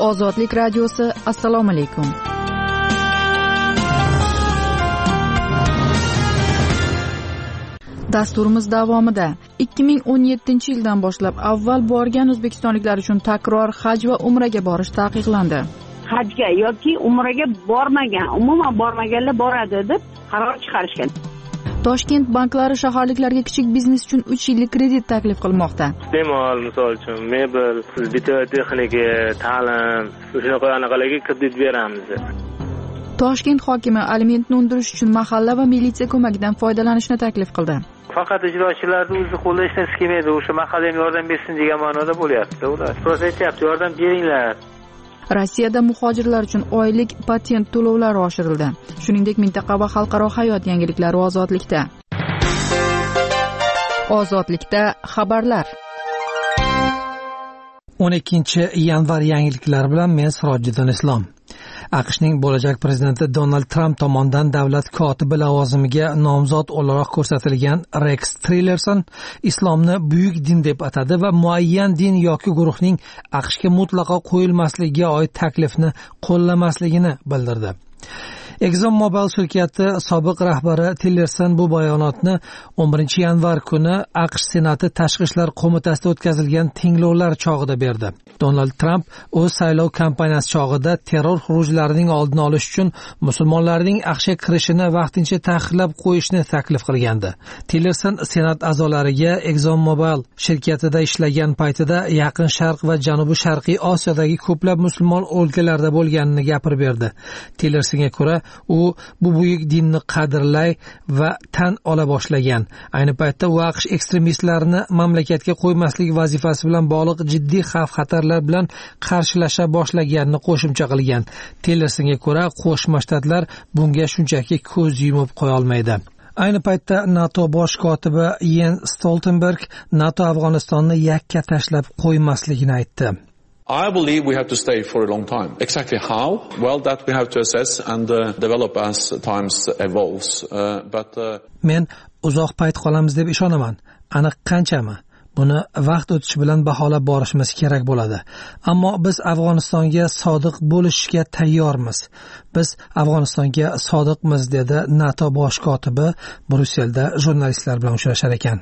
Ozodlik radiosi. Assalomu alaykum. Dasturimiz davomida 2017-yildan boshlab avval borgan o'zbekistonliklar uchun takror haj va umraga borish taqiqlandi. Hajga yoki umraga bormagan, umuman bormaganlar boradi deb qaror chiqarishgan. Toshkent banklari shaharliklarga kichik biznes uchun 3 yillik kredit taklif qilmoqda. Iste'mol, misol uchun mebel, texnika, ta'lim, shunaqalarga kredit beramiz. Toshkent hokimi alimentni undirish uchun mahalla va militsiya ko'magidan foydalanishni taklif qildi. Faqat ijrochilarning o'zi qo'lda ishlasa kelmaydi, o'sha mahalla ham yordam bersin degan ma'noda bo'lyapti. Ular prosta aytyapti, yordam beringlar. Rossiyada muhojirlar uchun oylik patent to'lovlari oshirildi. Shuningdek, mintaqa va xalqaro hayot yangiliklari ozodlikda. Ozodlikda xabarlar. 12-yanvar yangiliklari bilan men Sirojiddin Islom. AQShning bo'lajak prezidenti Donald Trump tomonidan davlat kotibi lavozimiga nomzod o'laroq ko'rsatilgan Rex Tillerson islomni buyuk din deb atadi va muayyan din yoki guruhning AQShga mutlaqo qo'yilmasligiga oid taklifni qo'llamasligini bildirdi. ExxonMobil shirkati sobiq rahbari Tillerson bu bayonotni 11-yanvar kuni AQSh Senati Tashqi ishlar qo'mitasida o'tkazilgan tinglovlar chog'ida berdi. Donald Trump o'z saylov kampaniyasi chog'ida terror xurujlarining oldini olish uchun musulmonlarning AQShga kirishini vaqtincha taqiqlab qo'yishni taklif qilgandi. Tillerson Senat a'zolariga ExxonMobil shirkatida ishlagan paytida Yaqin Sharq va Janubi Sharqiy Osiyodagi ko'plab musulmon o'lkalarda bo'lganini gapirib berdi. Tillersonga ko'ra, u bu buyuk dinni qadrlay va tan ola boshlagan. Ayni paytda u AQSh ekstremistlarini mamlakatga qo'ymaslik vazifasi bilan bog'liq jiddiy xavf-xatarlar bilan qarshilasha boshlaganini qo'shimcha qilgan. Tillersonga ko'ra, Qo'shma Shtatlar bunga shunchaki ko'z yumib qo'ya olmaydi. Ayni paytda NATO bosh kotibi Jens Stoltenberg NATO Afg'onistonni yakka tashlab qo'ymasligini aytdi. I believe we have to stay for a long time. Exactly how? Well, that we have to assess and develop as times evolves. Men uzoq payt qolamiz deb ishonaman. Aniq qanchami? Buni vaqt o'tishi bilan baholab borishimiz kerak bo'ladi. Ammo biz Afg'onistonga sodiq bo'lishga tayyormiz. Biz Afg'onistonga sodiqmiz, dedi NATO bosh kotibi Bryusselda jurnalistlar bilan uchrashar ekan.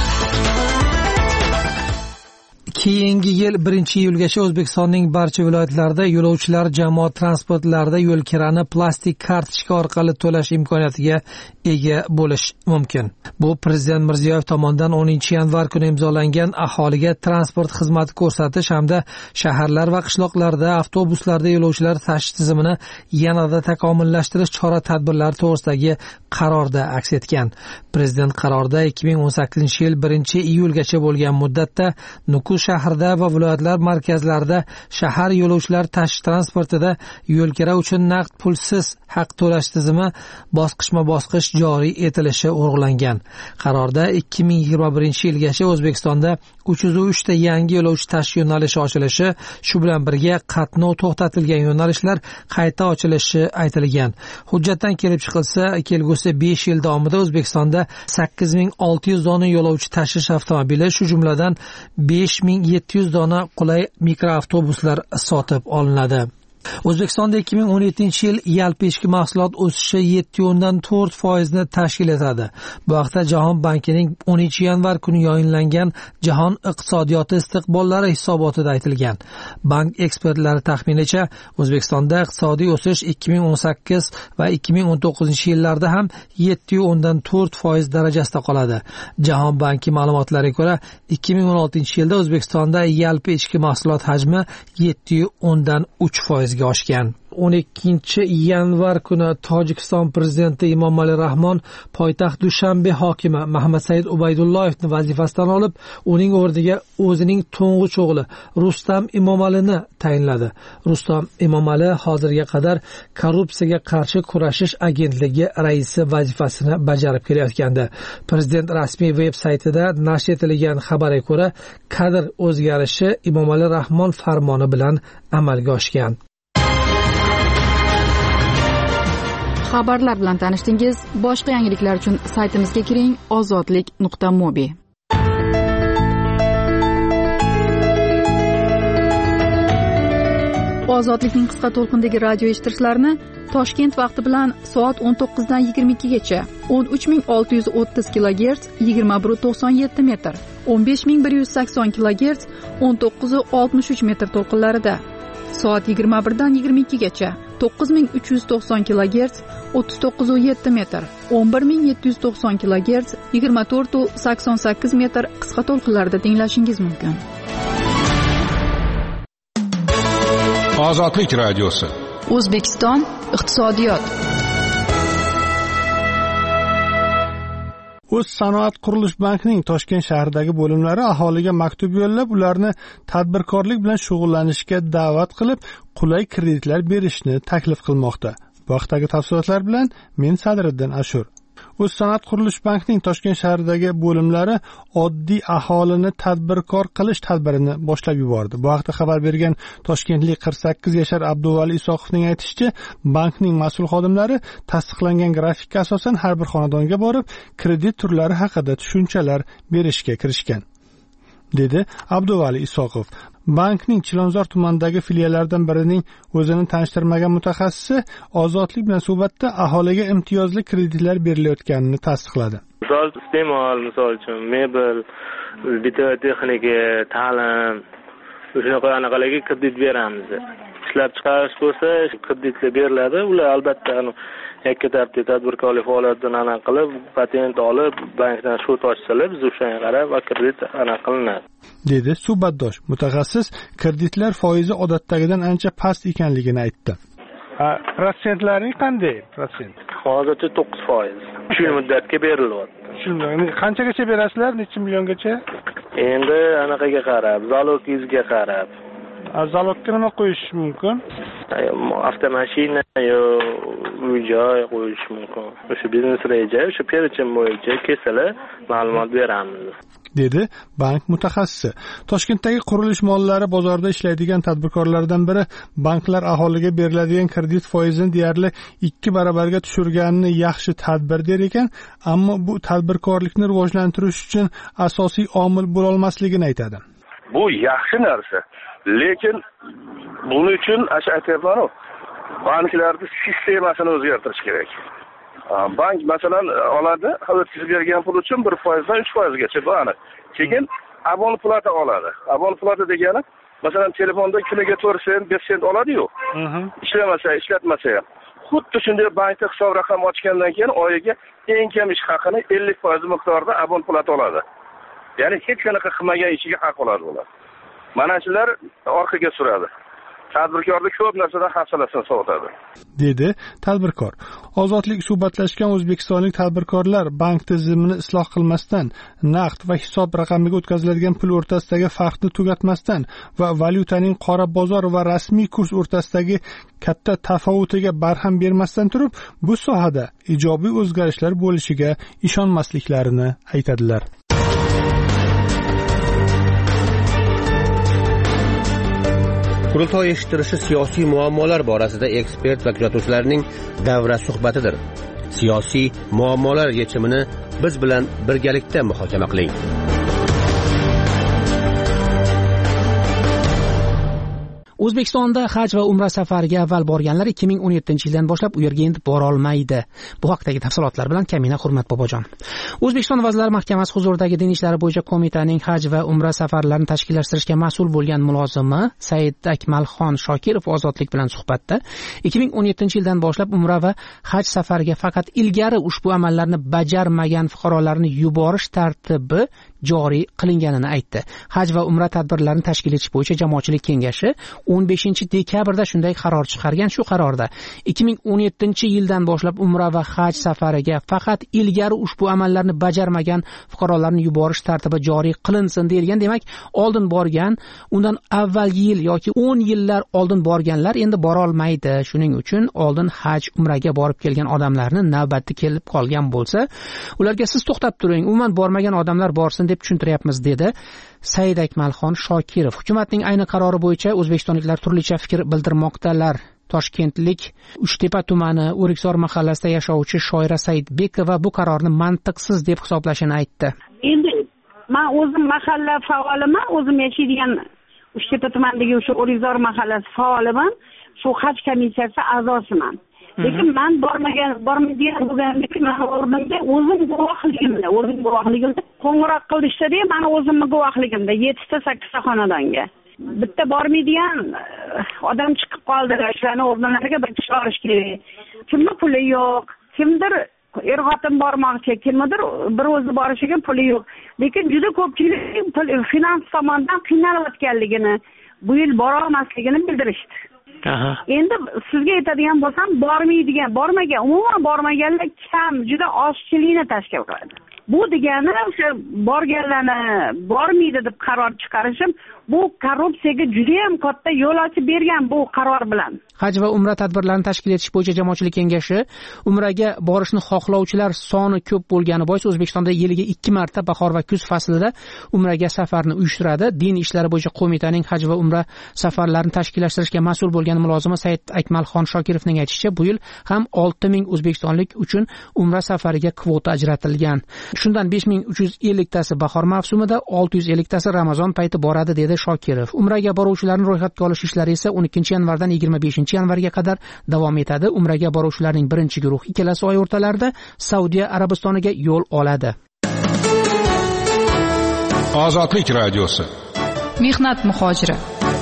Keyingi yil 1-iyulgacha O'zbekistonning barcha viloyatlarida yo'lovchilar jamoat transportlarida yo'l kirani plastik kartochka orqali to'lash imkoniyatiga ega bo'lish mumkin. Bu Prezident Mirziyoyev tomonidan 10-yanvar kuni imzolangan aholiga transport xizmati ko'rsatish hamda shaharlar va qishloqlarda avtobuslarda yo'lovchilar tashish tizimini yanada takomillashtirish chora-tadbirlari to'g'risidagi qarorda aks etgan. Prezident qarorda 2018-yil 1-iyulgacha bo'lgan muddatda Nukus shahrida va viloyatlar markazlarida shahar yo'lovchilar tashish transportida yo'lkira uchun naqd pulsiz haq to'lash tizimi bosqichma-bosqich joriy etilishi o'rg'langan. Qarorda 2021-yilgacha O'zbekistonda 303 ta yangi yo'lovchi tashish yo'nalishi ochilishi, shu bilan birga qatnov to'xtatilgan yo'nalishlar qayta ochilishi aytilgan. Hujjatdan kelib chiqilsa, kelgusi 5 yil davomida O'zbekistonda 8600 dona yo'lovchi tashish avtomobili, shu jumladan 5700 dona qulay mikroavtobuslar sotib olinadi. O'zbekistonda 2017-yil yalpi ichki mahsulot o'sishi 7.4% ni tashkil etadi. Bu haqda Jahon bankining 10-yanvar kuni yayınlangan Jahon iqtisodiyoti istiqbollari hisobotida aytilgan. Bank ekspertlari taxminicha O'zbekistonda iqtisodiy o'sish 2018 va 2019-yillarda ham 7.4% darajasida qoladi. Jahon banki ma'lumotlariga ko'ra, 2016-yilda O'zbekistonda yalpi ichki mahsulot hajmi 7.3% ga oshgan. 12-yanvar kuni Tojikiston prezidenti Emomali Rahmon poytaxt Dushanbe hokimi Mahmad-Said Ubaydulloyevni vazifasidan olib, uning o'rniga o'zining to'ng'ich o'g'li Rustam Emomalini tayinladi. Rustam Emomali hozirga qadar korrupsiyaga qarshi kurashish agentligi raisi vazifasini bajarib kelayotgandi. Prezident rasmiy veb-saytida nashr etilgan xabarga ko'ra, kadr o'zgarishi Emomali Rahmon farmoni bilan amalga oshgan. Xabarlar bilan tanishdingiz. Boshqa yangiliklar uchun saytimizga kiring: ozodlik.mobi. Ozodlikning qisqa to'lqindagi radio eshittirishlarini Toshkent vaqti bilan soat 19 dan 22 gacha 13630 kHz 21.97 metr, 15180 kHz 19.63 metr to'lqinlarida, soat 21 dan 22 gacha 9390 kHz 39.7 metr, 11790 kHz 24.88 metr qisqa to'lqinlarda tinglashingiz mumkin. Ozodlik radiosi. O'zbekiston iqtisodiyot. O'zsanoat qurilish bankining Toshkent shahridagi bo'limlari aholiga maktub yo'llab, ularni tadbirkorlik bilan shug'ullanishga da'vat qilib, qulay kreditlar berishni taklif qilmoqda. Bu haqdagi tafsilotlar bilan men Sadriddin Ashur. O'zsanoat qurilish bankining Toshkent shahridagi bo'limlari oddiy aholini tadbirkor qilish tadbirini boshlab yubordi. Bu haqda xabar bergan toshkentlik 48 yashar Abduvali Isoqovning aytishicha, bankning mas'ul xodimlari tasdiqlangan grafikka asosan har bir xonadonga borib, kredit turlari haqida tushunchalar berishga kirishgan, dedi Abduvali Isoqov. Bankning Chilonzor tumanidagi filiallaridan birining o'zini tanishtirmagan mutaxassisi Ozodlik bilan suhbatda aholiga imtiyozli kreditlar berilayotganini tasdiqladi. Misol uchun mebel, bitta texnika, ta'lim, shunaqa anaqalarga kredit beramiz. Ishlab chiqarish bo'lsa, kreditlar beriladi. Ular albatta yakka tartibda tadbirkorlik faoliyatidan aniq qilib, patent olib, bankdan shot ochsalar, biz o'shanga qarab kredit aniq qilinadi, dedi suhbatdosh. Mutaxassis kreditlar foizi odatdagidan ancha past ekanligini aytdi. Prosentlari qanday? Prosent hozircha 9%. Shu muddatga berilyapti. Shunday. Qanchagacha berasizlar? Necha milliongacha? Endi anaqaga qarab, zalogingizga qarab. Zalogga nima qo'yish mumkin? Avtomashina yo uy-joy qo'yish mumkin. O'sha biznes reja, o'sha perechim bo'yicha kelsalar ma'lumot beramiz, dedi bank mutaxassisi. Toshkentdagi qurilish mollari bozorida ishlaydigan tadbirkorlardan biri banklar aholiga beriladigan kredit foizini deyarli 2 barobarga tushirganini yaxshi tadbir der ekan, ammo bu tadbirkorlikni rivojlantirish uchun asosiy omil bo'la olmasligini aytadi. Bu yaxshi narsa, lekin buning uchun aytayapman-ku, banklarning sistemasini o'zgartirish kerak. Bank masalan oladi, o'tkazib bergan pul uchun 1% dan 3%gacha buni. Keyin abon plata oladi. Abon plata degani, masalan telefonda kuniga 4 sent, 5 sent oladi-yu. Ishlamasa, ishlatmasa ham. Xuddi shunday bankda hisob raqam ochgandan keyin oyiga eng kam ish haqini 50% miqdorida abon plata oladi. Ya'ni hech qanaqa qilmagan ishiga haq oladi ular. Mana shular orqaga suradi. Tadbirkorlik ko'p narsadan hafsalasini sovutadi, dedi tadbirkor. Ozodlik suhbatlashgan o'zbekistonlik tadbirkorlar bank tizimini isloh qilmasdan, naqd va hisob raqamiga o'tkaziladigan pul o'rtasidagi farqni tugatmasdan va valyutaning qora bozor va rasmiy kurs o'rtasidagi katta tafovutiga barham bermasdan turib, bu sohada ijobiy o'zgarishlar bo'lishiga ishonmasliklarini aytadilar. Qurultoy eshittirishi siyosiy muammolar borasida ekspert va kuzatuvchilarning davra suhbatidir. Siyosiy muammolar yechimini biz bilan birgalikda muhokama qiling. O'zbekistonda haj va umra safariga avval borganlar 2017-yildan boshlab u yerga endi bora olmaydi. Bu haqdagi tafsilotlar bilan Kamina Hurmat Bobojon. O'zbekiston Vazirlar Mahkamasi huzuridagi din ishlari bo'yicha qo'mitaning haj va umra safarlarini tashkillashtirishga mas'ul bo'lgan mulozimi Said Akmalxon Shokirov Ozodlik bilan suhbatda 2017-yildan boshlab umra va haj safariga faqat ilgari ushbu amallarni bajarmagan fuqarolarni yuborish tartibi joriy qilinganini aytdi. Haj va umra tadbirlarini tashkil etish bo'yicha jamoatchilik kengashi 15-dekabrda shunday qaror chiqargan. Shu qarorda 2017-yildan boshlab umra va haj safariga faqat ilgari ushbu amallarni bajarmagan fuqarolarni yuborish tartibi joriy qilinsin deyilgan. Demak, oldin borgan, undan avvalgi yil yoki 10 yillar oldin borganlar endi bora olmaydi. Shuning uchun oldin haj, umraga borib kelgan odamlarni navbati kelib qolgan bo'lsa, ularga siz to'xtab turing, umuman bormagan odamlar borsin deb tushuntiryapmiz, dedi Said Akmalxon Shokirov. Hukumatning ayni qarori bo'yicha o'zbekistonliklar turlicha fikr bildirmoqdalar. Toshkentlik Uchtepa tumani O'riksor mahallasida yashovchi Shoira Saidbekova bu qarorni mantiqsiz deb hisoblashini aytdi. Endi men o'zim mahalla faoliman, o'zim yashaydigan Uchtepa tumanidagi o'sha O'rikzor mahallasi faoliman. Shu haj komissiyasi a'zosiman. Lekin men bormaydigan bo'lganimda men o'rnimda o'zim guvohligimda qo'ng'iroq qilishdi-da, meni o'zimni guvohligimda 7 ta 8 ta xonadonga. Bitta bormaydigan odam chiqib qoldi. Shularni o'rnlariga bir kishi olish kerak. Kimni puli yo'q, kimdir er-xotin bormoqchi, kimdir bir o'zi borishiga puli yo'q. Lekin juda ko'pchilik finans tomondan qiynalayotganligini, bu yil bora olmasligini bildirishdi. Endi sizga aytadigan bo'lsam, umuman bormaganlar kam, juda ozchilikni tashkil qiladi. Bu degani o'sha borganlarni bormaydi deb qaror chiqarishim, bu korrupsiyaga juda ham katta yo'l ochib bergan bu qaror bilan. Haj va umra tadbirlarini tashkil etish bo'yicha jamoatchilik kengashi umraga borishni xohlovchilar soni ko'p bo'lgani bois O'zbekistonda yiliga 2 marta bahor va kuz faslida umraga safarni uyushtiradi. Din ishlari bo'yicha qo'mitaning haj va umra safarlarini tashkillashtirishga mas'ul bo'lgan mulozimi Said Akmalxon Shokirovning aytishicha, bu yil ham 6000 o'zbekistonlik uchun umra safariga kvota ajratilgan. Shundan 5350 tasi bahor mavsumida, 650 tasi Ramazon payti boradi dedi Shokirov. Umraga boruvchilarni ro'yxatga olish ishlari esa 12-yanvardan 25-yanvarga qadar davom etadi. Umraga boruvchilarning birinchi guruhi kelasi oy o'rtalarida Saudiya Arabistoniga yo'l oladi. Ozodlik radiosi. Mehnat muhojiri.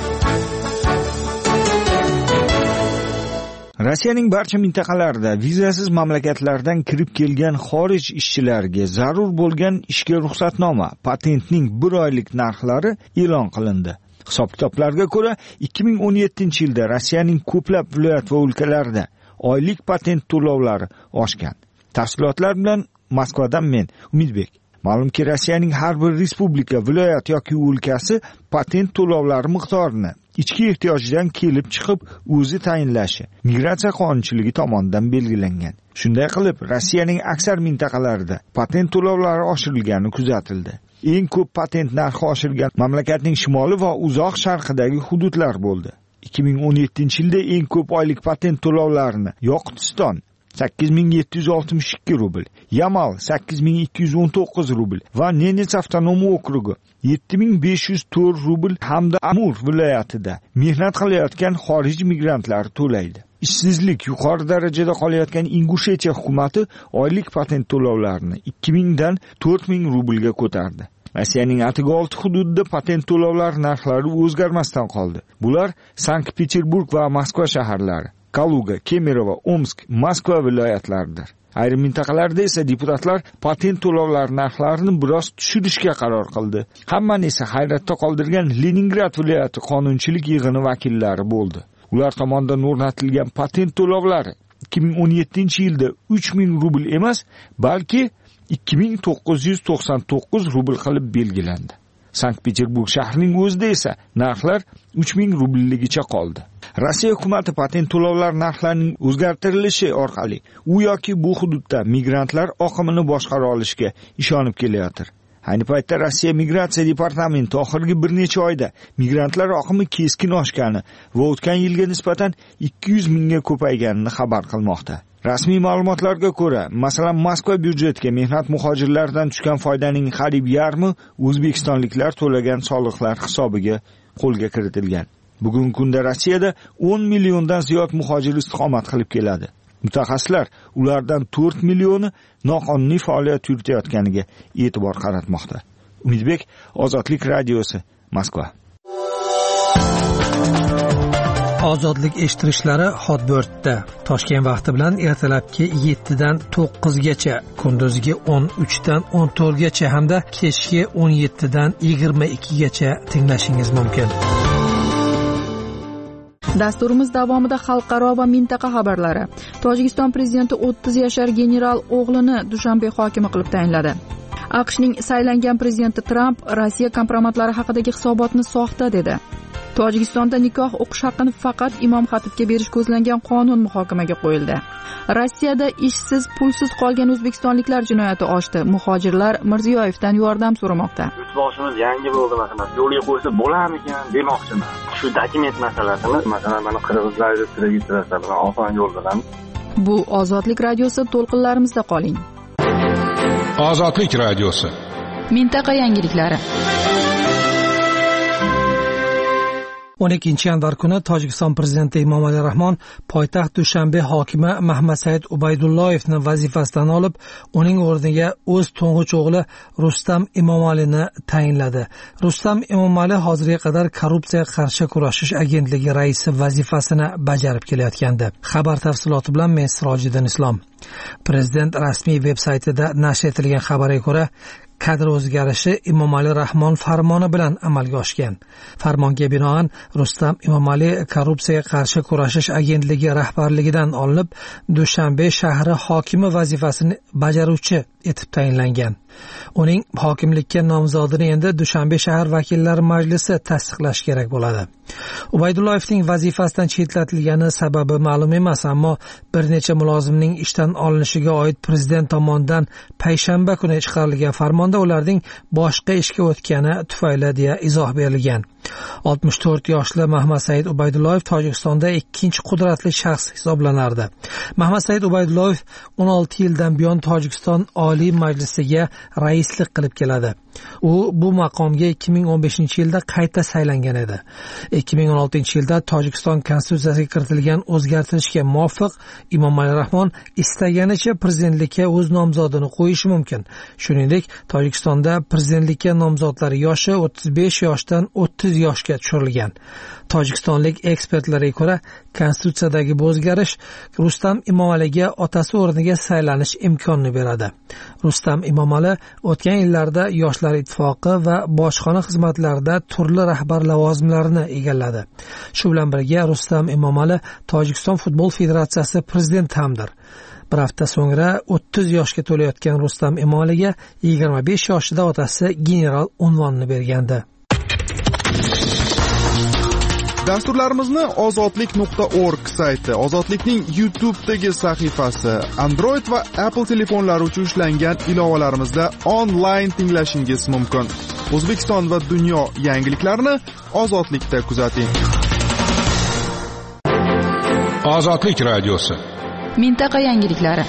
Rossiyaning barcha mintaqalarida vizasiz mamlakatlardan kirib kelgan xorij ishchilariga zarur bo'lgan ishga ruxsatnoma, patentning 1 oylik narxlari e'lon qilindi. Hisob-kitoblarga ko'ra, 2017-yilda Rossiyaning ko'plab viloyat va o'lkalarida oylik patent to'lovlari oshgan. Tafsilotlar bilan Moskvadan men Umidbek. Ma'lumki, Rossiyaning har bir respublika, viloyat yoki o'lkasi patent to'lovlari miqdorini ichki ehtiyojidan kelib chiqib o'zi tayinlashi migratsiya qonunchiligi tomonidan belgilangan. Shunday qilib, Rossiyaning aksar mintaqalarida patent to'lovlari oshirilgani kuzatildi. Eng ko'p patent narxi oshirgan mamlakatning shimoli va uzoq sharqidagi hududlar bo'ldi. 2017-yilda eng ko'p oylik patent to'lovlarini Yoqutiston 8762 rubl, Yamal 8219 rubl va Nenets avtonom okrugi 7504 rubl hamda Amur viloyatida mehnat qilayotgan xorij migrantlar to'laydi. Ishsizlik yuqori darajada qolayotgan Ingushetiya hukumati oylik patent to'lovlarini 2000 dan 4000 rublga ko'tardi. Rossiyaning atigi 6 hududida patent to'lovlari narxlari o'zgarmasdan qoldi. Bular Sankt-Peterburg va Moskva shaharlari, Kaluga, Kemerovo, Omsk, Moskva viloyatlaridir. Ayrim mintaqalarda esa deputatlar patent to'lovlari narxlarini biroz tushirishga qaror qildi. Hammani esa hayratda qoldirgan Leningrad viloyati qonunchilik yig'ini vakillari bo'ldi. Ular tomonidan o'rnatilgan patent to'lovlari 2017-yilda 3000 rubl emas, balki 2999 rubl qilib belgilandi. Sankt-Peterburg shahrining o'zida esa narxlar 3000 rublligicha qoldi. Rossiya hukumati patent to'lovlar narxlarining o'zgartirilishi orqali u yoki bu hududda migrantlar oqimini boshqara olishga ishonib kelayotir. Ayni paytda Rossiya migratsiya departamenti oxirgi bir necha oyda migrantlar oqimi keskin oshgani va o'tgan yilga nisbatan 200 mingga ko'payganini xabar qilmoqda. Rasmiy ma'lumotlarga ko'ra, masalan, Moskva byudjetiga mehnat muhojirlaridan tushgan foydaning qariyb yarmi o'zbekistonliklar to'lagan soliqlar hisobiga qo'lga kiritilgan. Bugungi kunda Rossiyada 10 milliondan ziyod muhojir istiqomat qilib keladi. Mutaxassislar ulardan 4 millioni noqonuniy faoliyat yuritayotganiga e'tibor qaratmoqda. Umidbek, Ozodlik radiosi, Moskva. Ozodlik eshittirishlari Hotbirtda Toshkent vaqti bilan ertalabki 7 dan 9 gacha, kunduziga 13 dan 14 gacha hamda kechki 17 dan 22 gacha tinglashingiz mumkin. Dasturimiz davomida xalqaro va mintaqa xabarlari. Tojikiston prezidenti 30 yashar general o'g'lini Dushanbe hokimi qilib tayinladi. AQShning saylangan prezidenti Tramp Rossiya kompromatlari haqidagi hisobotni soxta dedi. Tojikistonda nikoh o'qish haqqini faqat imom xatibga berish ko'zlangan qonun muhokamaga qo'yildi. Rossiyada ishsiz, pulsiz qolgan o'zbekistonliklar jinoyati oshdi. Muhojirlar Mirziyoyevdan yordam so'ramoqda. Boshimiz yangi bo'ldi, masalan, yo'lga qo'ysa bo'larmikan demoqchiman. Shu dokument masalasini, masalan, mana qirg'izlarga registratsiya bilan oson yo'l bilan. Bu Ozodlik radiosi, to'lqinlarimizda qoling. Ozodlik radiosi. Mintaqa yangiliklari. 12 yanvar kuni Tojikiston prezidenti Emomali Rahmon poytaxt Dushanbe hokimi Mahmadsaid Ubaydulloyevni vazifasidan olib, uning o'rniga o'z to'ng'ich o'g'li Rustam Emomalini tayinladi. Rustam Emomali hozirga qadar korrupsiyaga qarshi kurashish agentligi raisi vazifasini bajarib kelayotgandi. Xabar tafsiloti bilan men Sirojiddin Islom. Prezident rasmiy veb-saytida nashr etilgan xabarga ko'ra, kadr o'zgarishi Emomali Rahmon farmoni bilan amalga oshgan. Farmonga binoan Rustam Emomali korrupsiyaga qarshi kurashish agentligi rahbarligidan olinib, Dushanbe shahri hokimi vazifasini bajaruvchi etib tayinlangan. Uning hokimlikka nomzodini endi Dushanbe shahar vakillar majlisi tasdiqlash kerak bo'ladi. Ubaydulloyevning vazifasidan chetlatilgani sababi ma'lum emas, ammo bir necha mulozimning ishdan olinishiga oid prezident tomonidan payshanba kuni chiqarilgan farmonda ularning boshqa ishga o'tgani tufayli deya izoh berilgan. 64 yoshli Mahmadsaid Ubaydulloyev Tojikistonda ikkinchi qudratli shaxs hisoblanardi. Mahmadsaid Ubaydulloyev 16 yildan buyon Tojikiston Oliy Majlisiga raislik qilib keladi. U bu maqomga 2015-yilda qayta saylangan edi. 2016-yilda Tojikiston konstitutsiyasiga kiritilgan o'zgartirishga muvofiq Emomali Rahmon istaganicha prezidentlikka o'z nomzodini qo'yishi mumkin. Shuningdek, Tojikistonda prezidentlikka nomzodlar yoshi 35 yoshdan 30 yoshga tushirilgan. Tojikistonlik ekspertlarga ko'ra, konstitutsiyadagi bu o'zgarish Rustam Emomaliga otasi o'rniga saylanish imkonini beradi. Rustam Emomali o'tgan yillarda Yoshlar ittifoqi va bojxona xizmatlarida turli rahbar lavozimlarini egalladi. Shu bilan birga Rustam Emomali Tojikiston futbol federatsiyasi prezidenti hamdir. Bir hafta so'ngra 30 yoshga to'layotgan Rustam Emomaliga 25 yoshida otasi general unvonini bergandi. Dasturlarimizni ozodlik.org sayti, Ozodlikning YouTube'dagi sahifasi, Android va Apple telefonlari uchun ishlangan ilovalarimizda onlayn tinglashingiz mumkin. O'zbekiston va dunyo yangiliklarini Ozodlikda kuzating. Ozodlik radiosi. Mintaqa yangiliklari.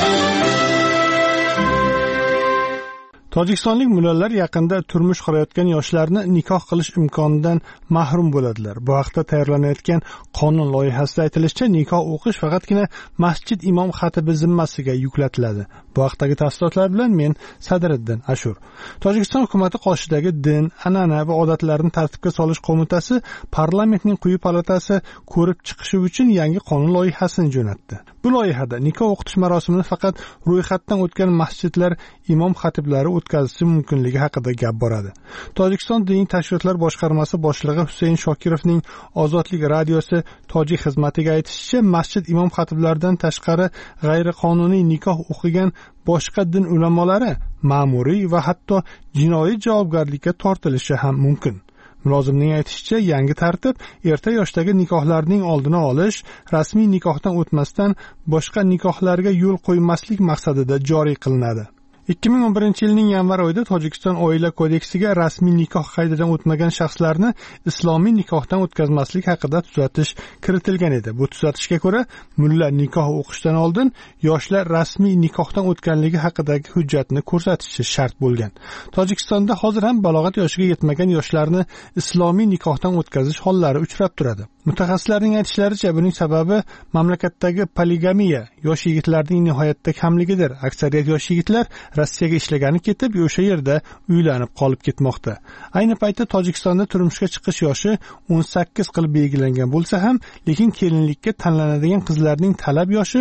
Tojikistonlik mullalar yaqinda turmush qurayotgan yoshlarni nikoh qilish imkonidan mahrum bo'ladilar. Bu haqda tayyorlanayotgan qonun loyihasida aytilishicha, nikoh o'qish faqatgina masjid imom xatibi zimmasiga yuklatiladi. Bu haqdagi tafsilotlar bilan men Sadriddin Ashur. Tojikiston hukumati qoshidagi din, an'ana va odatlarni tartibga solish qo'mitasi parlamentning quyi palatasi ko'rib chiqishi uchun yangi qonun loyihasini jo'natdi. Bu loyihada nikoh o'qitish marosimini faqat ro'yxatdan o'tgan masjidlar imom xatiblari o'tkazishi mumkinligi haqida gap boradi. Tojikiston diniy tashkilotlar boshqarmasi boshlig'i Husayn Shokirovning Ozodlik radiosi tojik xizmatiga aytishicha, masjid imom xatiblaridan tashqari g'ayriqonuniy nikoh o'qigan boshqa din ulamolari ma'muriy va hatto jinoiy javobgarlikka tortilishi ham mumkin. Mulozimning aytishicha, yangi tartib erta yoshdagi nikohlarning oldini olish, rasmiy nikohdan o'tmasdan boshqa nikohlarga yo'l qo'ymaslik maqsadida joriy qilinadi. 2011-yilning yanvar oyida Tojikiston Oila kodeksiga rasmiy nikoh qaydadan o'tmagan shaxslarni islomiy nikohdan o'tkazmaslik haqida tuzatish kiritilgan edi. Bu tuzatishga ko'ra, mulla nikoh o'qishdan oldin yoshlar rasmiy nikohdan o'tganligi haqidagi hujjatni ko'rsatishi shart bo'lgan. Tojikistonda hozir ham balog'at yoshiga yetmagan yoshlarni islomiy nikohdan o'tkazish hollari uchrab turadi. Mutaxassislarning aytishlaricha, buning sababi mamlakatdagi poligamiya, yosh yigitlarning nihoyatda kamligidir. Aksariyat yosh yigitlar Rossiyaga ishlagani ketib, o'sha yerda uylanib qolib ketmoqda. Ayni paytda Tojikistonda turmushga chiqish yoshi 18 qilib belgilangan bo'lsa ham, lekin kelinlikka tanlanadigan qizlarning talab yoshi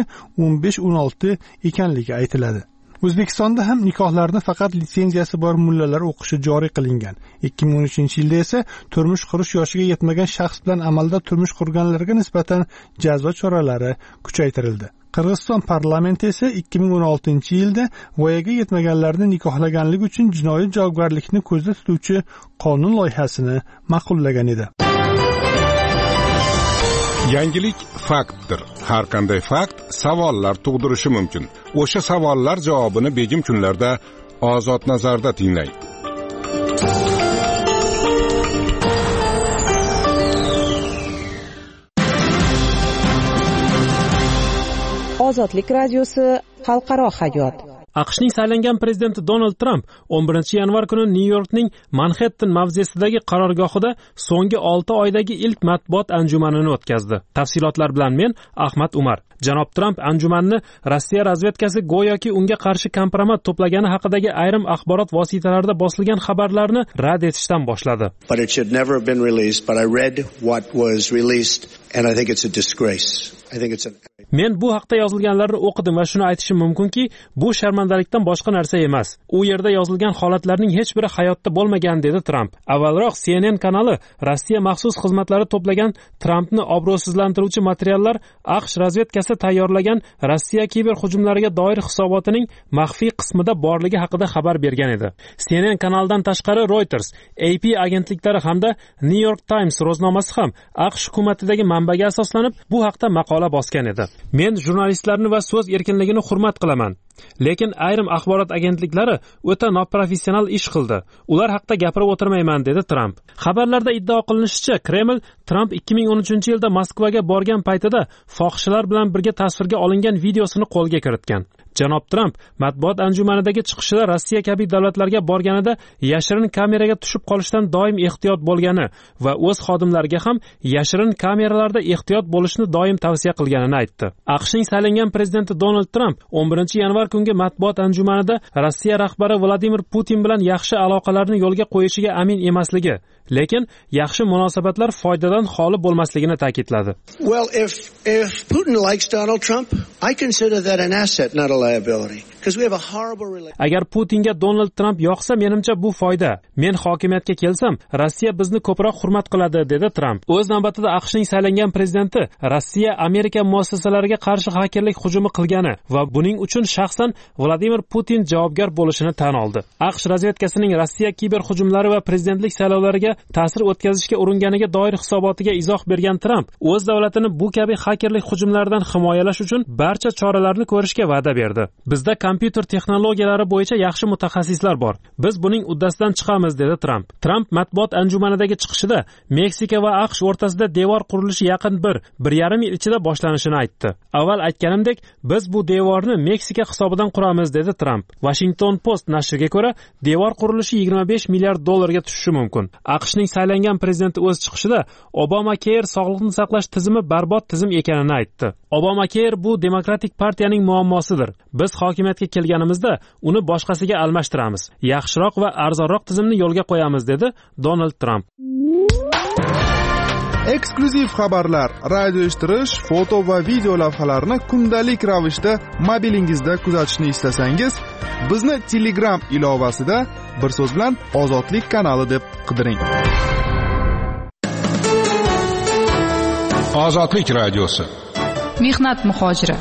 15-16 ekanligi aytiladi. O'zbekistonda ham nikohlarni faqat litsenziyasi bor mullalar o'qishi joriy qilingan. 2013-yilda esa turmush qurish yoshiga yetmagan shaxs bilan amalda turmush qurganlarga nisbatan jazo choralari kuchaytirildi. Qirg'iziston parlamenti esa 2016-yilda voyaga yetmaganlarni nikohlaganlik uchun jinoiy javobgarlikni ko'zda tutuvchi qonun loyihasini ma'qullagan edi. Yangilik faktdir. Har qanday fakt savollar tug'dirishi mumkin. O'sha savollar javobini begim kunlarda Ozod nazarda tinglang. Ozodlik radiosi xalqaro hayot. AQShning saylangan prezidenti Donald Tramp 11 yanvar kuni Nyu-Yorkning Manhattan mavzesidagi qarorgohida so'nggi 6 oydagi ilk matbuot anjumanini o'tkazdi. Tafsilotlar bilan men Ahmad Umar. Janob Tramp anjumanni Rossiya razvedkasi go'yoki unga qarshi kompromat to'plagani haqidagi ayrim axborot vositalarida bosilgan xabarlarni rad etishdan boshladi. But it should never have been released, but I read what was released and I think it's a disgrace. Men bu haqda yozilganlarni o'qidim va shuni aytishim mumkinki, bu sharmandalikdan boshqa narsa emas. U yerda yozilgan holatlarning hech biri hayotda bo'lmagan, dedi Tramp. Avvalroq CNN kanali Rossiya maxsus xizmatlari to'plagan Trampni obro'sizlantiruvchi materiallar AQSh razvedkasi tayyorlagan Rossiya kiber hujumlariga doir hisobotining maxfiy qismida borligi haqida xabar bergan edi. CNN kanalidan tashqari Reuters, AP agentliklari hamda New York Times ro'znomasi ham AQSh hukumatidagi manbaga asoslanib bu haqda maqola bosgan edi. Men jurnalistlarni va so'z erkinligini hurmat qilaman. Lekin ayrim axborot agentliklari o'ta noprofessional ish qildi. Ular haqida gapirib o'tirmayman, dedi Tramp. Xabarlarda iddao qilinishicha, Kreml Tramp 2013-yilda Moskvaga borgan paytida fohishalar bilan birga tasvirga olingan videosini qo'lga kiritgan. Janob Tramp matbuot anjumanidagi chiqishida Rossiya kabi davlatlarga borganida yashirin kameraga tushib qolishdan doim ehtiyot bo'lgani va o'z xodimlariga ham yashirin kameralarda ehtiyot bo'lishni doim tavsiya qilganini aytdi. AQShning saylangan prezidenti Donald Tramp 11 yanvar kungi matbuot anjumanida Rossiya rahbari Vladimir Putin bilan yaxshi aloqalarni yo'lga qo'yishiga amin emasligi, lekin yaxshi munosabatlar foydadan xoli bo'lmasligini ta'kidladi. Well, if Putin likes Donald Trump, I consider that an asset, not a liability. Agar Putinga Donald Tramp yoqsa, menimcha bu foyda. Men hokimiyatga kelsam, Rossiya bizni ko'proq hurmat qiladi, dedi Tramp. O'z navbatida AQShning saylangan prezidenti Rossiya Amerika muassasalariga qarshi xakerlik hujumi qilgani va buning uchun shaxsan Vladimir Putin javobgar bo'lishini tan oldi. AQSh razvedkasining Rossiya kiber hujumlari va prezidentlik saylovlariga ta'sir o'tkazishga uringaniga doir hisobotiga izoh bergan Tramp, o'z davlatini bu kabi xakerlik hujumlaridan himoyalash uchun barcha choralarni ko'rishga va'da berdi. Bizda kompyuter texnologiyalari bo'yicha yaxshi mutaxassislar bor. Biz buning uddasidan chiqamiz, dedi Tramp. Tramp matbuot anjumanidagi chiqishida Meksika va AQSh o'rtasida devor qurilishi yaqin 1.5 yil ichida boshlanishini aytdi. Avval aytganimdek, biz bu devorni Meksika hisobidan quramiz, dedi Tramp. Washington Post nashriga ko'ra, devor qurilishi $25 milliard ga tushishi mumkin. AQShning saylangan prezidenti o'z chiqishida Obamacare sog'liqni saqlash tizimi barbod tizim ekanini aytdi. Obamacare bu Demokratik partiyaning muammosidir. Biz hokimiyatga kelganimizda uni boshqasiga almashtiramiz. Yaxshiroq va arzonroq tizimni yo'lga qo'yamiz, dedi Donald Tramp. Eksklyuziv xabarlar, radio eshittirish, foto va video lavhalarni kundalik ravishda mobilingizda kuzatishni istasangiz, bizni Telegram ilovasida bir so'z bilan Ozodlik kanali deb qidiring. Ozodlik radiosi. Mehnat muhojiri.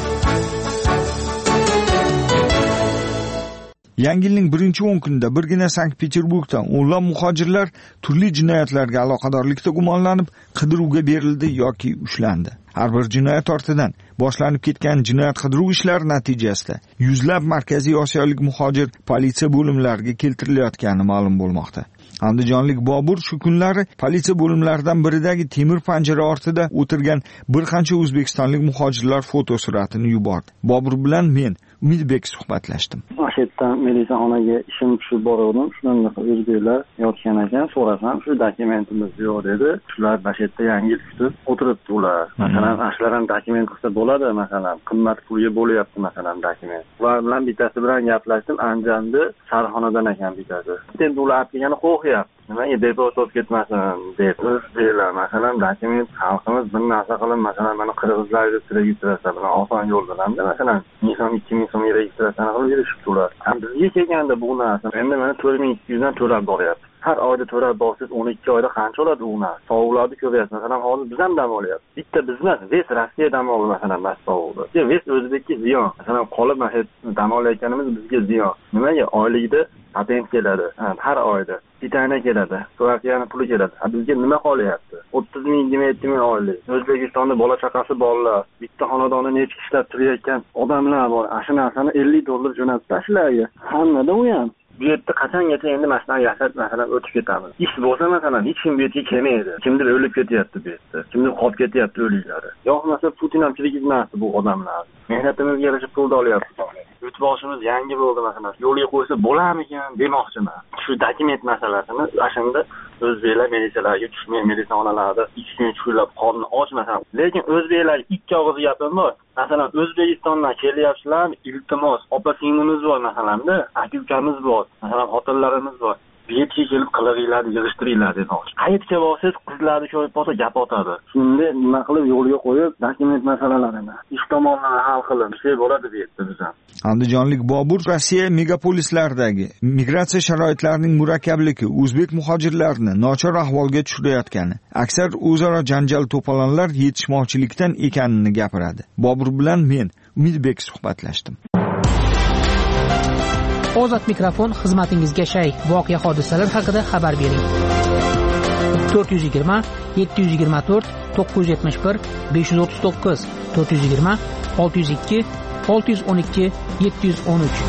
Yangi yilning birinchi 10 kunida birgina Sankt-Peterburgdan o'nlab muhojirlar turli jinoyatlarga aloqadorlikda gumonlanib qidiruvga berildi yoki ushlandi. Har bir jinoyat ortidan boshlanib ketgan jinoyat qidiruv ishlari natijasida yuzlab markaziy osiyolik muhojir politsiya bo'limlariga keltirilayotgani ma'lum bo'lmoqda. Andijonlik Bobur shu kunlari politsiya bo'limlaridan biridagi temir panjara ortida o'tirgan bir qancha o'zbekistonlik muhojirlar fotosuratini yubordi. Bobur bilan men Umidbek suhbatlashdim. Yerdan militsiyaxonaga ishim tushib borgandim. Shundan o'zbeklar yotgan ekan, so'rasam, shu dokumentimiz yo'q dedi. Shular Bashirda yangi yil kutib o'tiribdi ular. Masalan, ashlar ham dokument qilsa bo'ladi, masalan, qimmat pulga bo'lyapti masalan dokument. Ular bilan bittasi bilan gaplashdim, Andijonda Sarxonadan ekan bittasi. Endi ular aytgani qo'rqyapti. Nimaga deport olib ketmasin deb deydilar. Masalan, dokument xalqimiz bir narsa qilib, masalan, mana qirg'izlarga registratsiya bilan oson yo'l bilan-da, masalan, 2000 so'm registratsiyani qilib berishibdi ular. Bizga kelganda bu narsa endi mana 4200 dan to'lab boryapti. Har oyda to'lab borsiz 12 oyda qancha oladi u narsa? Sovuqlarni ko'ryapsiz. Masalan, hozir biz ham dam olyapmiz. Bitta bizmas, ves Rossiya dam oldi masalan, mas sovuqda. Ves o'zbekka ziyon. Masalan, qolib mana dam olayotganimiz bizga ziyon. Nimaga? Oylikda patent keladi. Har oyda pitana keladi. So'raqiyani puli keladi. Bizga nima qolyapti? 30 ming, 27 ming oylik. O'zbekistonda bola chaqasi borlar, bitta xonadonda necha ishlab turayotgan odamlar bor. Shu narsani $50 jo'natib tashlaydi. Hammada u ham. Bu yerda qachongacha endi mashina yasab masalan o'tib ketamiz. Ish bo'lsa masalan hech kim bu yerga kelmaydi. Kimdir o'lib ketyapti bu yerda. Kimdir qolib ketyapti o'liklari. Yo'qmasa Putin ham chirikizmasdi bu odamlar. Mehnatimizga yarasha pulni olyapti. yurtboshimiz yangi bo'ldi masalan, yo'lga qo'ysa bo'larmikan demoqchiman. Shu dokument masalasini o'shanda o'zbeklar militsiyalarga tushmay, militsiyalarda 2 kun tushirib qorni ochmasan. Lekin o'zbeklar ikki og'iz gapim bor. Masalan, O'zbekistondan kelyapsizlar, iltimos, opa-singlimiz bor masalanda, aka-ukamiz bor, masalan, xotinlarimiz bor. Betga kelib qilig'inglarni yig'ishtiringlar demoqchi. Qayerga borsangiz qizlarni ko'rib qolsa gap otadi. Shunda nima qilib yo'lga qo'yib, dokument masalalarini ish tomondan hal qilib şey bo'ladi deyapti bizlar. Andijonlik Bobur Rossiya megapolislardagi migratsiya sharoitlarining murakkabligi o'zbek muhojirlarini nochor ahvolga tushirayotgani, aksar o'zaro janjal to'polonlar yetishmovchilikdan ekanini gapiradi. Bobur bilan men Umidbek suhbatlashdim. Ozod mikrofon xizmatingizga shay. Voqea hodisalar haqida xabar bering. 420 724 971 539 420 602 612 713.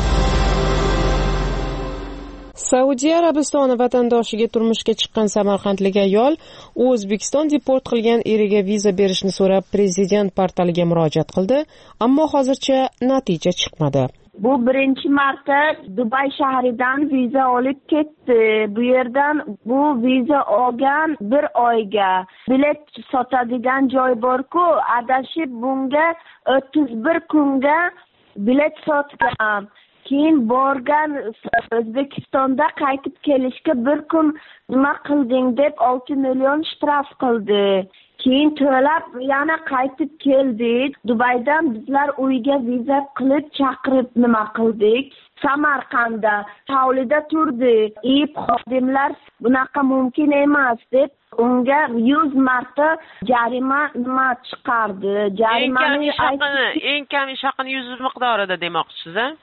Saudiya Arabistoni vatandoshiga turmushga chiqqan samarqandlik ayol O'zbekiston deport qilgan eriga viza berishni so'rab prezident portaliga murojaat qildi, ammo hozircha natija chiqmadi. Bu birinchi marta Dubay shahridan viza olib ketdi. Bu yerdan bu viza olgan bir oyga bilet sotadigan joy bor-ku, adashib bunga 31 kunga bilet sotgan. Keyin borgan O'zbekistonda qaytib kelishga bir kun nima qilding deb 6 million shtraf qildi. Keyin to'lab yana qaytib keldik. Dubaydan bizlar uyga viza qilib chaqirib nima qildik? Samarqandda hovlida turdi. Xodimlar bunaqa mumkin emas deb unga 100 marta jarima nima chiqardi. Jarimani eng kam ish haqini 100 miqdorida demoqchisiz, a?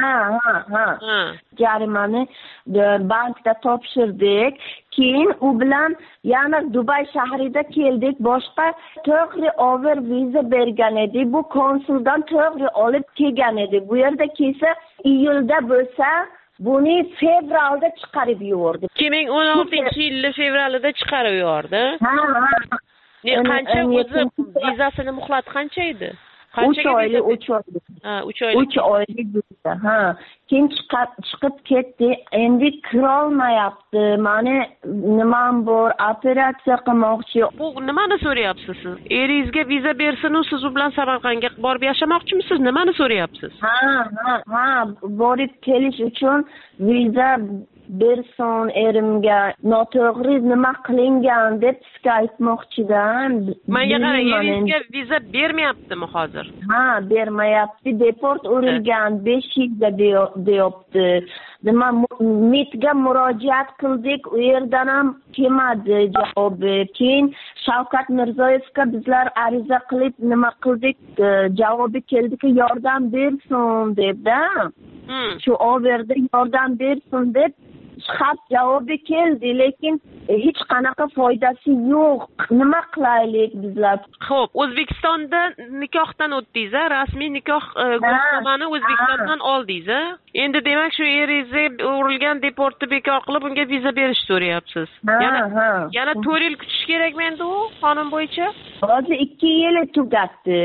Ha. Jarimani bankda topshirdik. Keyin u bilan yana Dubay shahrida keldik. Boshqa to'g'ri over viza bergan edi. Bu konsuldan to'g'ri olib kelgan edi. Bu yerda kelsa iyulda bo'lsa, buni fevralda chiqarib yubordi. 2016-yil fevralida chiqarib yubordi. Ha. Qancha o'zi vizasini muhlati qancha edi? 3 oylik. Ha, 3 oylik. 3 oylik viza. Ha. Keyin chiqib ketdi. Endi kirolmayapti. Mani nimam bor, operatsiya qilmoqchi. Bu nimani so'rayapsiz siz? Eringizga viza bersin-u siz u bilan Samarqandga borib yashamoqchimisiz? Nimani so'rayapsiz? Ha, borib kelish uchun viza bersin erimga. Noto'g'ri nima qilingan deb aytmoqchidan. Menga qarang, eringizga viza bermayaptimi hozir? Ha, bermayapti. Deport urilgan 5 yilda deyapti. Nima MITga murojaat qildik, u yerdan ham kelmadi javobi. Keyin Shavkat Mirziyoyevga bizlar ariza qilib nima qildik, javobi keldiki yordam bersin debda. Shu overda yordam bersin deb xat javobi keldi, lekin hech qanaqa foydasi yo'q. Nima qilaylik bizlar? Xo'p, O'zbekistonda nikohdan o'tdingiz, rasmiy nikoh guvohnomani O'zbekistondan oldingiz. Endi demak shu eringizga urilgan deportni bekor qilib unga viza berish so'rayapsiz. Yana 4 yil kutish kerakmi endi u qonun bo'yicha? Hozir 2 yil tugatdi.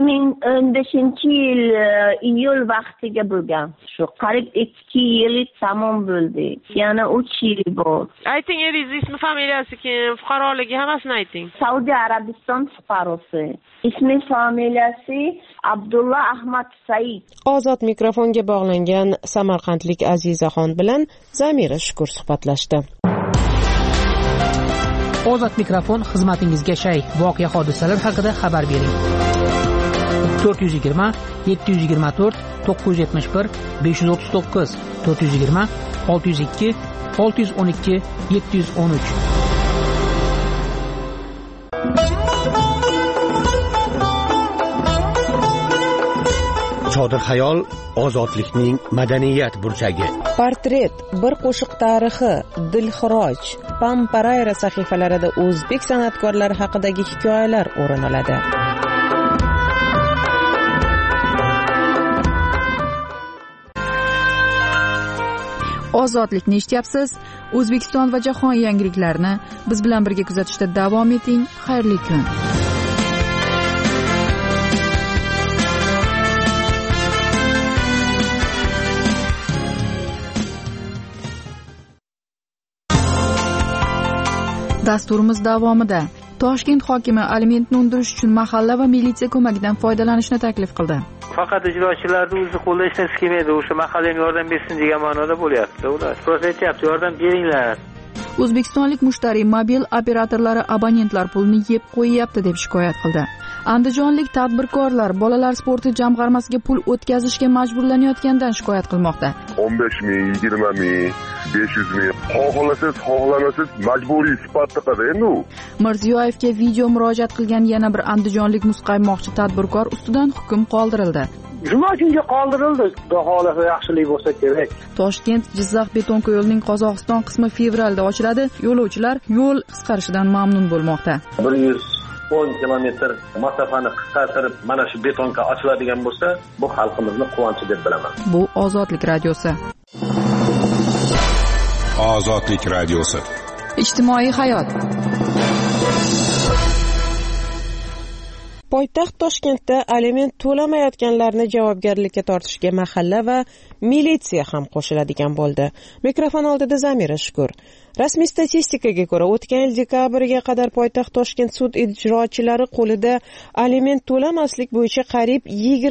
2015-yil iyul vaqtiga bo'lgan. Shu qarib 2 yil tamom bo'ldi. Yana 3 yil bor. Ayting, eringiz ismi, familiyasi kim, fuqaroligi hammasini ayting. Saudiya Arabiston fuqarosi. Ismi, familiyasi Abdulla Ahmad Said. Ozod mikrofonga bog'langan samarqandlik Azizaxon bilan Zamira Shukur suhbatlashdi. Ozod mikrofon xizmatingizga shay. Voqea hodisalar haqida xabar bering. 420 724 971 539 420 602 612 713. Chodir xayol ozodlikning madaniyat burchagi. Portret, bir qo'shiq tarixi, Dilxiroj, Pamparayra sahifalarida o'zbek san'atkorlari haqidagi hikoyalar o'rin oladi. Ozodlikni eshityapsiz. O'zbekiston va jahon yangiliklarini biz bilan birga kuzatishda davom eting. Xayrli kun. Dasturimiz davomida Toshkent hokimi alimentni undirish uchun mahalla va militsiya ko'magidan foydalanishni taklif qildi. Faqat ijrochilarni o'zi qo'lda ishlatish kelmaydi, o'sha mahallaga yordam bersin degan ma'noda bo'lyapti. Ular prosa aytyapti, yordam beringlar. O'zbekistonlik mushtariy mobil operatorlari abonentlar pulini yeb qo'yyapti deb shikoyat qildi. Andijonlik tadbirkorlar bolalar sporti jamg'armasiga pul o'tkazishga majburlanayotgandan shikoyat qilmoqda. 15 ming, 20 ming, 500 ming, xohlasiz, xohlamasiz majburiy sifatda qiladi endi. Mirziyoyevga video murojaat qilgan yana bir andijonlik muzqaymoqchi tadbirkor ustidan hukm qoldirildi. Juma kunga qoldirildi. Xudo xohlasa yaxshilik bo'lsa kerak. Toshkent Jizzax betonka yo'lining Qozog'iston qismi fevralda ochiladi. Yo'lovchilar yo'l qisqarishidan mamnun bo'lmoqda. 110 kilometr masofani qisqartirib mana shu betonka ochiladigan bo'lsa, bu xalqimizning quvonchi deb bilaman. Bu Ozodlik radiosi. Ozodlik radiosi. Ijtimoiy hayot. Poytaxt Toshkentda aliment to'lamayotganlarni javobgarlikka tortishga mahalla va militsiya ham qo'shiladigan bo'ldi. Mikrofon oldida Zamira Shukur. Rasmiy statistikaga ko'ra, o'tgan yil dekabrga qadar poytaxt Toshkent sud ijrochilari qo'lida aliment to'lamaslik bo'yicha qariyb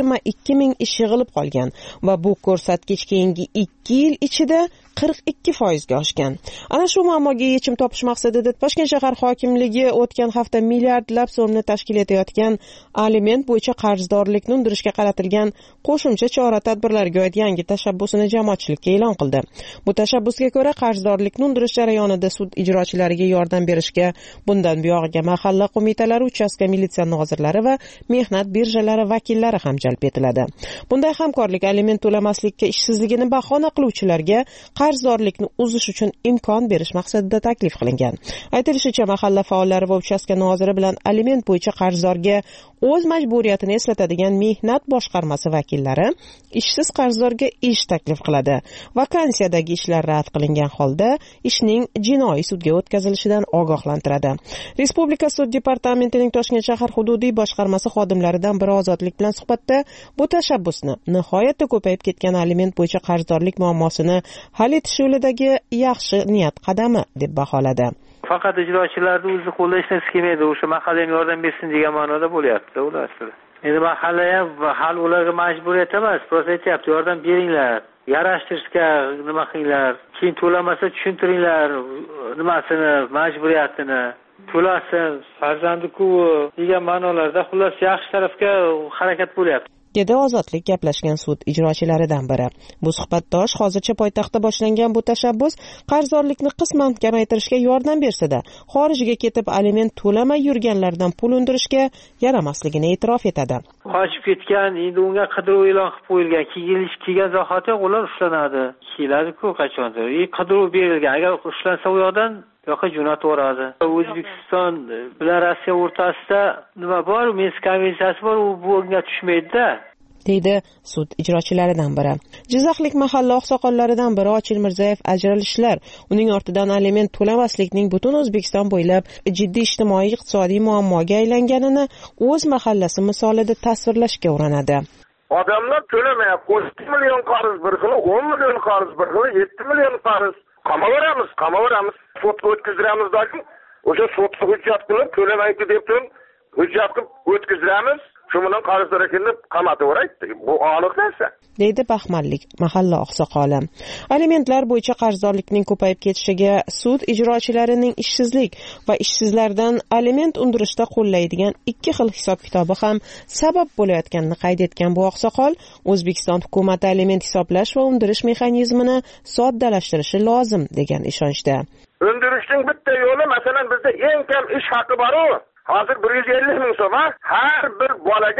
22 ming ish yig'ilib qolgan va bu ko'rsatkich keyingi 2 yil ichida 42% ga oshgan. Ana shu muammoga yechim topish maqsadida Toshkent shahar hokimligi o'tgan hafta milliardlab so'mni tashkil etayotgan aliment bo'yicha qarzdorlikni undirishga qaratilgan qo'shimcha chora-tadbirlarga oid yangi tashabbusini jamoatchilikka e'lon qildi. Bu tashabbusga ko'ra qarzdorlikni undirish jarayonida sud ijrochilariga yordam berishga bundan buyog'iga mahalla qo'mitalari, uchastka militsiya nozirlari va mehnat birjalari vakillari ham jalb etiladi. Bunday hamkorlik aliment to'lamaslikka ishsizligini bahona qiluvchilarga qarzdorlikni uzish uchun imkon berish maqsadida taklif qilingan. Aytilishicha, mahalla faollari va uchastka noziri bilan aliment bo'yicha qarzdorga o'z majburiyatini eslatadigan mehnat boshqarmasi vakillari ishsiz qarzdorga ish taklif qiladi. Vakansiyadagi ishlar rad qilingan holda ishning jinoiy sudga o'tkazilishidan ogohlantiradi. Respublika sud departamentining Toshkent shahar hududiy boshqarmasi xodimlaridan biri Ozodlik bilan suhbatda bu tashabbusni nihoyatda ko'payib ketgan aliment bo'yicha qarzdorlik muammosini hal etish yo'lidagi yaxshi niyat qadami deb baholadi. Faqat ijrochilarni o'zi qo'lda ishlatish kelmaydi, o'sha mahallaga yordam bersin degan ma'noda bo'lyapti ular. Endi mahalla ham hal ularga majburiyat emas, prosa aytyapti, yordam beringlar, yarashtirishga nima qilinglar, keyin to'lamasa tushuntiringlar nimasini, majburiyatini, to'lasin, farzandi-ku degan ma'nolarda xullas yaxshi tarafga harakat bo'lyapti. dedi Ozodlik gaplashgan sud ijrochilaridan biri. Bu suhbatdosh hozircha poytaxtda boshlangan bu tashabbus qarzdorlikni qisman kamaytirishga yordam bersa-da, xorijga ketib aliment to'lamay yurganlardan pul undirishga yaramasligini e'tirof etadi. Qochib ketgan, endi unga qidiruv e'lon qilib qo'yilgan, kelgan zahoti ular ushlanadi. Keladi-ku qachondir. Qidiruv berilgan. Agar ushlansa u yoqdan yo'q jo'natib yuboradi. O'zbekiston bilan Rossiya o'rtasida nima bor? Minsk konvensiyasi bor, u bunga tushmaydi-da. deydi sud ijrochilaridan biri. Jizzaxlik mahalla oqsoqollaridan biri Ochil Mirzayev ajralishlar, uning ortidan aliment to'lamaslikning butun O'zbekiston bo'ylab jiddiy ijtimoiy-iqtisodiy muammoga aylanganini o'z mahallasi misolida tasvirlashga urinadi. Odamlar to'lamayapti. 2 million qarz bir xil, 10 million qarz bir xil, 7 million qarz. Qamaveramiz. Sudga o'tkazdiramiz-da, o'sha sudga hujjat qilib to'lamaydi deb turib, hujjat qilib o'tkazdiramiz. Shu bilan qarzdor ekanini qamataveraydi. Bu aniq narsa. deydi Baxmallik mahalla oqsoqoli. Alimentlar bo'yicha qarzdorlikning ko'payib ketishiga sud ijrochilarining ishsizlik va ishsizlardan aliment undirishda qo'llaydigan ikki xil hisob-kitobi ham sabab bo'layotganini qayd etgan bu oqsoqol, O'zbekiston hukumati aliment hisoblash va undirish mexanizmini soddalashtirishi lozim degan ishonchda. Undirishning bitta yo'li, masalan, bizda eng kam ish haqi bor-ku. Hozir 150 ming so'm, har bir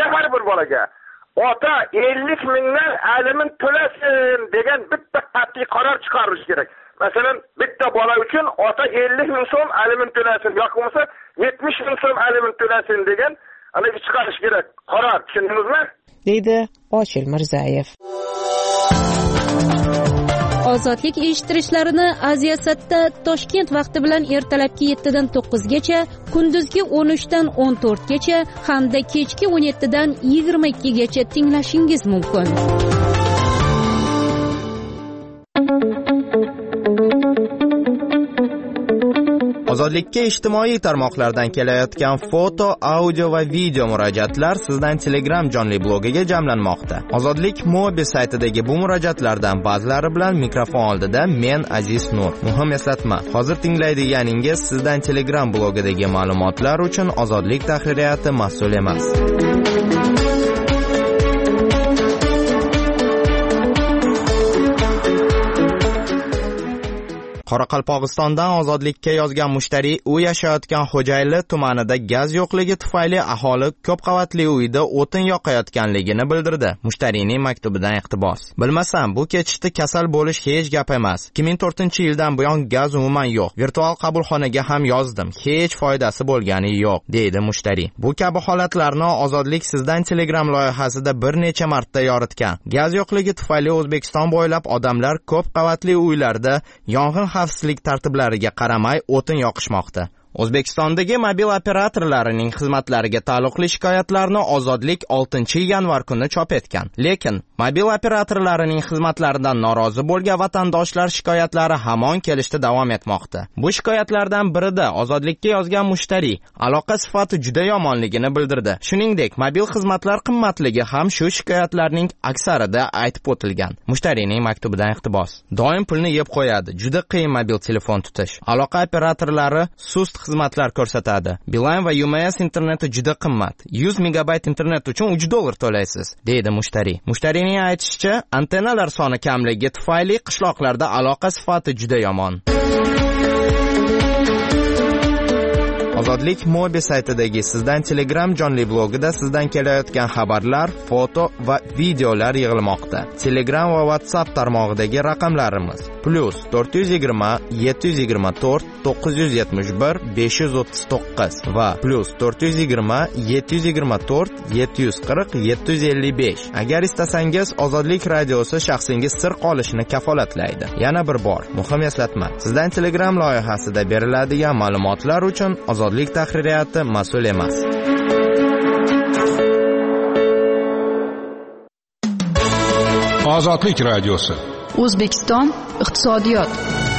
bolaga ota 50 mingdan aliment to'lasin degan bitta qat'iy qaror chiqarish kerak. Masalan, bitta bola uchun ota 50 ming so'm aliment to'lasin yoki bo'lmasa 70 ming so'm aliment to'lasin degan aniq chiqarish kerak. Qaror, tushundingizmi? deydi Ochil Mirzayev. Ozodlik eshittirishlarini Aziyasatda Toshkent vaqti bilan ertalabki 7 dan 9 gacha, kunduzgi 13 dan 14 gacha hamda kechki 17 dan 22 gacha tinglashingiz mumkin. Ozodlikka ijtimoiy tarmoqlardan kelayotgan foto, audio va video murojaatlar sizdan Telegram jonli blogiga jamlanmoqda. Ozodlik Mobi saytidagi bu murojaatlardan ba'zilari bilan mikrofon oldida men Aziz Nur. Muhim eslatma, hozir tinglaydiganingiz sizdan Telegram blogidagi ma'lumotlar uchun Ozodlik tahririyati mas'ul emas. Qoraqalpog'istondan Ozodlikka yozgan mushtariy u yashayotgan Xo'jayli tumanida gaz yo'qligi tufayli aholi ko'p qavatli uyda o'tin yoqayotganligini bildirdi. Mushtariyning maktubidan iqtibos. Bilmasam, bu ketishda kasal bo'lish hech gap emas. 2004-yildan buyon gaz umuman yo'q. Virtual qabulxonaga ham yozdim. Hech foydasi bo'lgani yo'q, deydi mushtariy. Bu kabi holatlarni Ozodlik sizdan Telegram loyihasida bir necha marta yoritgan. Gaz yo'qligi tufayli O'zbekiston bo'ylab odamlar ko'p qavatli uylarda yong'in xavfsizlik tartiblariga qaramay o'tin yoqishmoqda. O'zbekistondagi mobil operatorlarining xizmatlariga taalluqli shikoyatlarni Ozodlik 6-yanvar kuni chop etgan. Lekin mobil operatorlarining xizmatlaridan norozi bo'lgan vatandoshlar shikoyatlari hamon kelishda davom etmoqda. Bu shikoyatlardan birida Ozodlikka yozgan mushtariy aloqa sifati juda yomonligini bildirdi. Shuningdek, mobil xizmatlar qimmatligi ham shu shikoyatlarning aksarida aytib o'tilgan. Mushtariyning maktubidan iqtibos. Doim pulni yeb qo'yadi. Juda qiyin mobil telefon tutish. Aloqa operatorlari sust xizmatlar ko'rsatadi. Beeline va UMS interneti juda qimmat. 100 megabayt internet uchun $3 to'laysiz, deydi mushtariy. Mushtariyning aytishicha, antennalar soni kamligi tufayli qishloqlarda aloqa sifati juda yomon. Ozodlik Mobi saytidagi sizdan Telegram jonli blogida sizdan kelayotgan xabarlar, foto va videolar yig'ilmoqda. Telegram va WhatsApp tarmog'idagi raqamlarimiz +420 724 971 539 va +420 724 740 755. Agar istasangiz, Ozodlik radiosi shaxsingiz sir qolishini kafolatlaydi. Yana bir bor, muhim eslatma. Sizdan Telegram loyihasida beriladigan ma'lumotlar uchun Ozodlik tahririyati mas'ul emas. Ozodlik radiosi. O'zbekiston iqtisodiyot.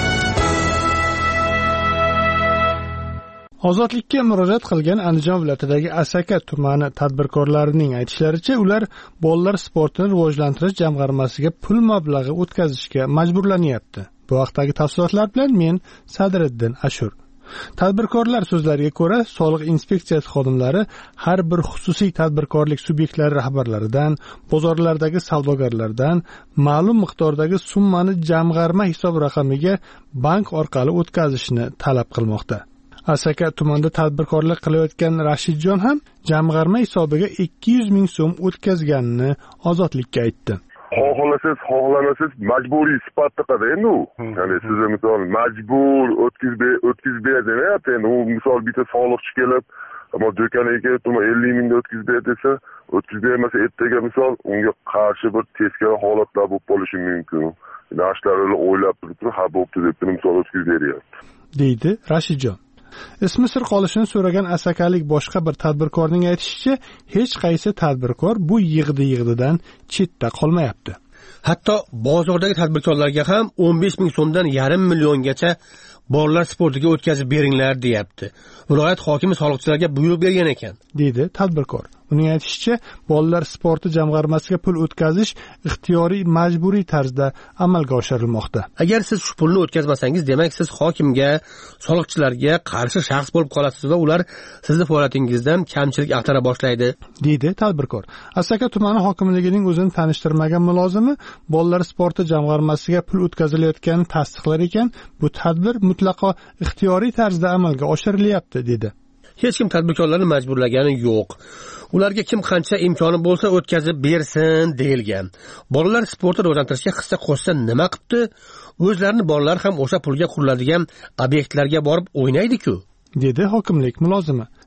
Ozodlikka murojaat qilgan Andijon viloyatidagi Asaka tumani tadbirkorlarining aytishlaricha, ular bolalar sportini rivojlantirish jamg'armasiga pul mablag'i o'tkazishga majburlanyapti. Bu vaqtdagi tafsilotlar bilan men Sadriddin Ashur. Tadbirkorlar so'zlariga ko'ra, soliq inspeksiyasi xodimlari har bir xususiy tadbirkorlik subyektlari rahbarlaridan, bozorlardagi savdogarlardan ma'lum miqdordagi summani jamg'arma hisob raqamiga bank orqali o'tkazishni talab qilmoqda. Asaka tumanida tadbirkorlik qilayotgan Rashidjon ham jamg'arma hisobiga 200 ming so'm o'tkazganini Ozodlikka aytdi. Xohlasangiz, xohlamasangiz majburiy sifatda qada endi u. Ya'ni siz misol majbur o'tkazib ber demayapti. Endi u misol bitta soliqchi kelib, ammo do'koniga kelib, 50 mingda o'tkazib ber desa, o'tkazib bermasa ertaga misol unga qarshi bir teskari holatlar bo'lib qolishi mumkin. Nashlarni o'ylab turib, ha bo'pti deb misol o'tkazib beryapti, deydi Rashidjon. Ismi sir qolishini so'ragan asakalik boshqa bir tadbirkorning aytishicha, hech qaysi tadbirkor bu yig'di-yig'didan chetda qolmayapti. Hatto bozordagi tadbirkorlarga ham 15 ming so'mdan yarim milliongacha bolalar sportiga o'tkazib beringlar deyapti. Viloyat hokimi soliqchilarga buyruq bergan ekan, deydi tadbirkor. Uning aytishicha, bolalar sporti jamg'armasiga pul o'tkazish ixtiyoriy majburiy tarzda amalga oshirilmoqda. Agar siz shu pulni o'tkazmasangiz, demak siz hokimga, soliqchilarga qarshi shaxs bo'lib qolasiz va ular sizni faoliyatingizdan kamchilik axtara boshlaydi, deydi tadbirkor. Asaka tumani hokimligining o'zini tanishtirmagan mulozimi bolalar sporti jamg'armasiga pul o'tkazilayotganini tasdiqlar ekan, bu tadbir mutlaqo ixtiyoriy tarzda amalga oshirilyapti, dedi. Hech kim tadbirkorlarni majburlagani yo'q. Ularga kim qancha imkoni bo'lsa o'tkazib bersin deyilgan. Bolalar sportni rivojlantirishga hissa qo'shsa nima qilibdi? O'zlarini bolalar ham o'sha pulga quriladigan obyektlarga borib o'ynaydi-ku, dedi hokimlik mulozimi.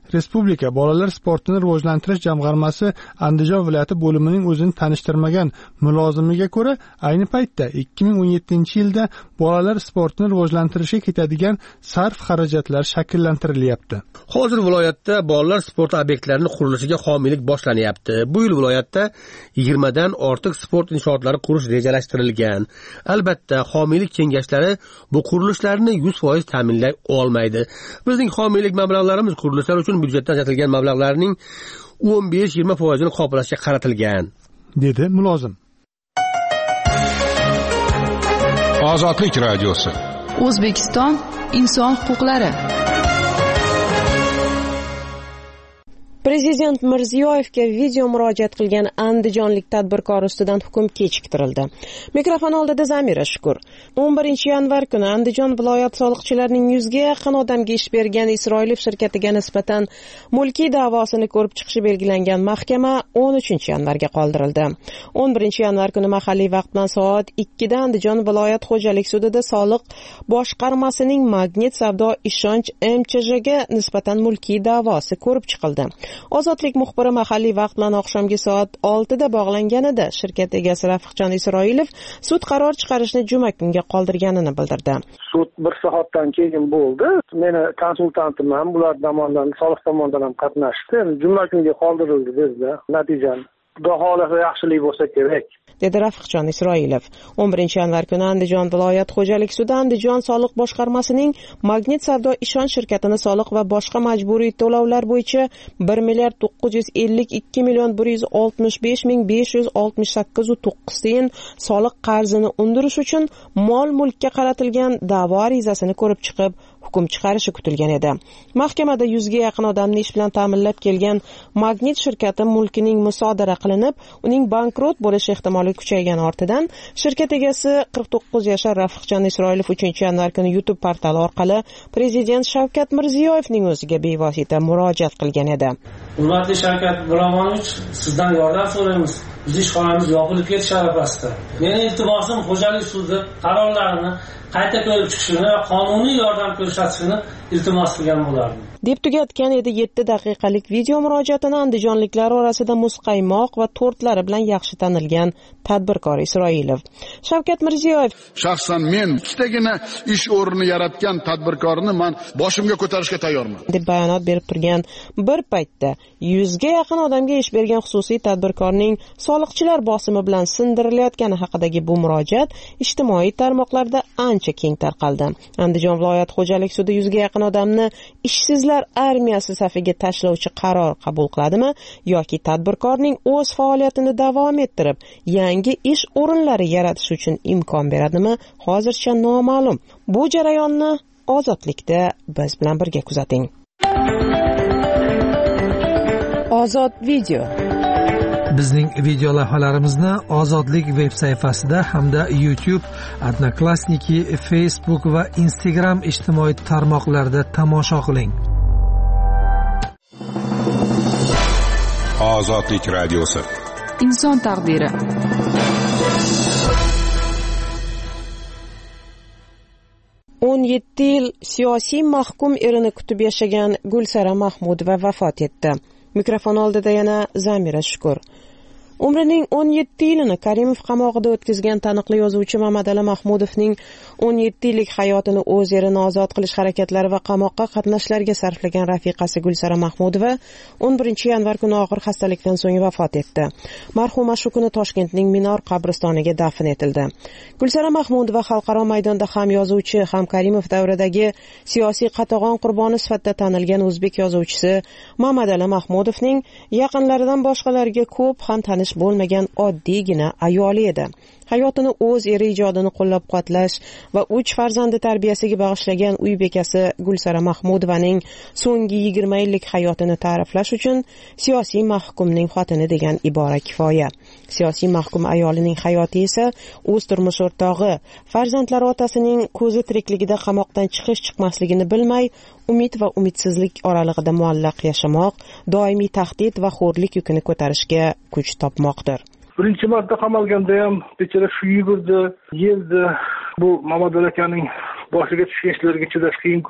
Respublika bolalar sportini rivojlantirish jamg'armasi Andijon viloyati bo'limining o'zini tanishtirmagan mulozimiga ko'ra, ayni paytda 2017-yilda bolalar sportini rivojlantirishga ketadigan sarf xarajatlar shakllantirilyapti. Hozir viloyatda bolalar sport obyektlarining qurilishiga homiylik boshlanyapti. Bu yil viloyatda 20 dan ortiq sport inshootlari qurish rejalashtirilgan. Albatta, homiylik kengashlari bu qurilishlarni 100% ta'minlay olmaydi. Bizning homiylik mablag'larimiz qurilishlar uchun byudjetdan ajratilgan mablag'larning 15-20% ni qoplashga qaratilgan, dedi mulozim. Ozodlik radiosi. O'zbekiston inson huquqlari. Prezident Mirziyoyevga video murojaat qilgan andijonlik tadbirkor ustidan hukm kechiktirildi. Mikrofon oldida Zamira Shukur. 11-yanvar kuni Andijon viloyat soliqchilarining 100 ga yaqin odamga ish bergan Isroilov shirkatiga nisbatan mulkiy da'vosini ko'rib chiqishi belgilangan mahkama 13-yanvarga qoldirildi. 11-yanvar kuni mahalliy vaqt bilan soat 2 da Andijon viloyat xo'jalik sudida soliq boshqarmasining Magnit savdo ishonch MCHga nisbatan mulkiy da'vosi ko'rib chiqildi. Ozodlik muxbiri mahalliy vaqt bilan oqshomgi soat 6 da bog'langanida shirkat egasi Rafiqjon Isroilov sud qaror chiqarishni juma kunga qoldirganini bildirdi. Sud 1 soatdan keyin bo'ldi. Meni konsultantim ham bular tomonidan, soliq tomonidan ham qatnashdi. Juma kunga qoldirildi dedi. Natijani Xudo xohlasa yaxshilik bo'lsa kerak, dedi Rafiqjon Isroilov. 11-yanvar kuni Andijon viloyat xo'jalik sudi Andijon soliq boshqarmasining Magnit savdo ishonch shirkatini soliq va boshqa majburiy to'lovlar bo'yicha 1,952,165,568,9 tiyin soliq qarzini undirish uchun mol-mulkka qaratilgan da'vo arizasini ko'rib chiqib, hukm chiqarishi kutilgan edi. Mahkamada 100 ga yaqin odamni ish bilan ta'minlab kelgan Magnit shirkati mulkining musodara qilinib, uning bankrot bo'lish ehtimoli kuchaygan ortidan shirkat egasi 49 yashar Rafiqjon Isroilov 3-yanvar kuni YouTube portali orqali Prezident Shavkat Mirziyoyevning o'ziga bevosita murojaat qilgan edi. Hurmatli Shavkat Miromonovich, sizdan yordam so'raymiz. Biz ishxonamiz yopilib ketish arafasida. Meni iltimosim xo'jalik sudi qarorlarini qayta ko'rib chiqishini va qonuniy yordam ko'rsatishini iltimos qilgan bo'lardim, deb tugatgan edi 7 daqiqalik video murojaatini andijonliklar orasida muzqaymoq va tortlari bilan yaxshi tanilgan tadbirkor Isroilov. Shavkat Mirziyoyev: shaxsan men ikkitagina ish o'rnini yaratgan tadbirkorni men boshimga ko'tarishga tayyorman, deb bayonot berib turgan bir paytda 100 ga yaqin odamga ish bergan xususiy tadbirkorning soliqchilar bosimi bilan sindirilayotgani haqidagi bu murojaat ijtimoiy tarmoqlarda ancha keng tarqaldi. Andijon viloyat xo'jalik sudi 100 ga yaqin odamni ishsizlar armiyasi safiga tashlovchi qaror qabul qiladimi yoki tadbirkorning o'z faoliyatini davom ettirib, yangi ish o'rinlari yaratish uchun imkon beradimi, hozircha noma'lum. Bu jarayonni Ozodlikda biz bilan birga kuzating. Ozod video. Bizning video lavhalarimizni Ozodlik veb sayfasida hamda YouTube, Odnoklassniki, Facebook va Instagram ijtimoiy tarmoqlarida tomosha qiling. Ozodlik radiosi. Inson taqdiri. o'n 17 yil siyosiy mahkum erini kutib yashagan Gulsara Mahmudova vafot etdi. Mikrofon oldida yana Zamira Shukur. Umrining 17 yilini Karimov qamog'ida o'tkazgan taniqli yozuvchi Mamadali Mahmudovning 17 yillik hayotini o'z yerini ozod qilish harakatlari va qamoqqa qatnashlarga sarflagan rafiqasi Gulsara Mahmudova 11-yanvar kuni og'ir xastalikdan so'ng vafot etdi. Marhuma shu kuni Toshkentning Minor qabristoniga dafn etildi. Gulsara Mahmudova xalqaro maydonda ham yozuvchi, ham Karimov davridagi siyosiy qatag'on qurboni sifatida tanilgan o'zbek yozuvchisi Mamadali Mahmudovning yaqinlaridan boshqalarga ko'p ham tanish bo'lmagan oddiygina ayoli edi. Hayotini o'z eri ijodini qo'llab-quvvatlash va 3 farzandi tarbiyasiga bag'ishlagan uy bekasi Gulsara Mahmudovaning so'nggi 20 yillik hayotini ta'riflash uchun siyosiy mahkumning xotini degan ibora kifoya. Siyosiy mahkum ayolining hayoti esa o'z turmush o'rtog'i, farzandlari otasining ko'zi tirikligida qamoqdan chiqish-chiqmasligini bilmay, umid va umidsizlik oralig'ida muallaq yashamoq, doimiy tahdid va xo'rlik yukini ko'tarishga kuch topmoqdir. Birinchi marta qamalganda ham bechara shu yugurdi, yeldi. Bu Mamadali akaning boshiga tushgan ishlarga chidash qiyin-ku.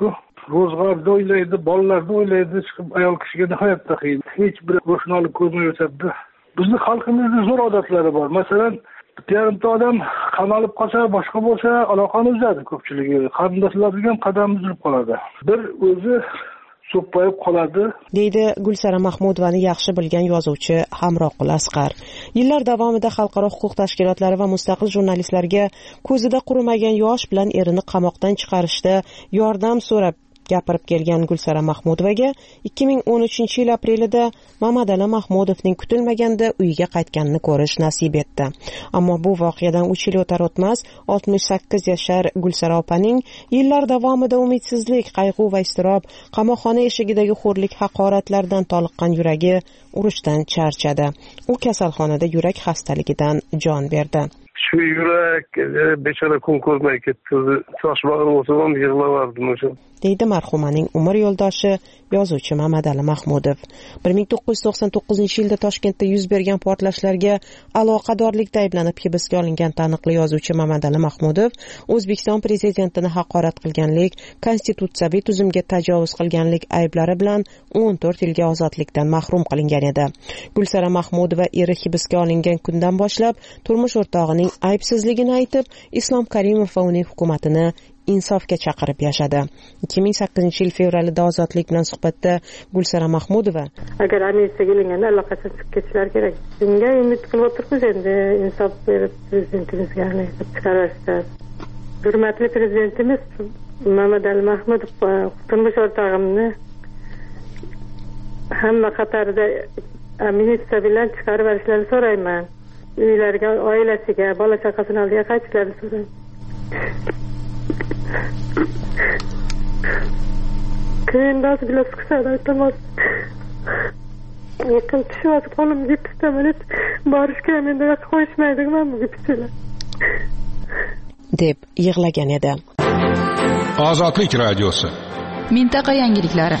ro'zg'orni o'ylaydi, bolalarni o'ylaydi, chiqib ayol kishiga nihoyatda qiyin. Hech bir ro'shnolik ko'rmay o'tadi. Bizni xalqimizda zo'r odatlari bor. Masalan, bitta odam qamalib qolsa, boshqa bo'lsa, aloqani uzadi ko'pchiligi. Qarindoshlar bilan qadam uzilib qoladi. Bir o'zi so'ppayib qoladi, deydi Gulsara Mahmudovani yaxshi bilgan yozuvchi Hamroqul Asqar. Yillar davomida xalqaro huquq tashkilotlari va mustaqil jurnalistlarga ko'zida qurimagan yosh bilan erini qamoqdan chiqarishda yordam so'rab gapirib kelgan Gulsara Mahmudovaga 2013-yil aprelida Mamadali Mahmudovning kutilmaganda uyiga qaytganini ko'rish nasib etdi. Ammo bu voqeadan 3 yil o'tar o'tmas 68 yashar Gulsara opaning yillar davomida umidsizlik, qayg'u va iztirob, qamoqxona eshigidagi xo'rlik, haqoratlardan toliqqan yuragi urushdan charchadi. U kasalxonada yurak xastaligidan jon berdi. Shu yurak bechora kun ko'rmay ketdi. Choshmag'ir bo'lsam ham yig'lavardim o'sha. deydi marhumaning umr yo'ldoshi yozuvchi Mamadali Mahmudov. 1999-yilda Toshkentda yuz bergan portlashlarga aloqadorlikda ayblanib hibsga olingan taniqli yozuvchi Mamadali Mahmudov O'zbekiston prezidentini haqorat qilganlik, konstitutsiyaviy tuzumga tajovuz qilganlik ayblari bilan 14 yilga ozodlikdan mahrum qilingan edi. Gulsara Mahmudova eri hibsga olingan kundan boshlab turmush o'rtog'ining aybsizligini aytib, Islom Karimov va uning hukumatini insofga chaqirib yashadi. 2008-yil fevralida ozodlik bilan suhbatda Gulsara Mahmudova: agar amnistiyaga ilinganda allaqachon chiqib ketishlar kerak. Bunga umid qilib o'tiribmiz endi insof berib prezidentimizga chiqarishda. Hurmatli prezidentimiz Mamadali Mahmudov turmush o'rtog'imni hamma qatorida amnistiya bilan chiqarib yuborishlarini so'rayman. Uylariga, oilasiga, bola chaqasini oldiga qaytishlarini so'rayman. Kıyımdası bile sıksa da tamam. Yakın tüşüvazı kolum gipstemeli barış keminde yak koyuşmaydık ben bu gipsiyle. deb yig'lagan edi. Ozodlik radiosi. Mintaqa yangiliklari.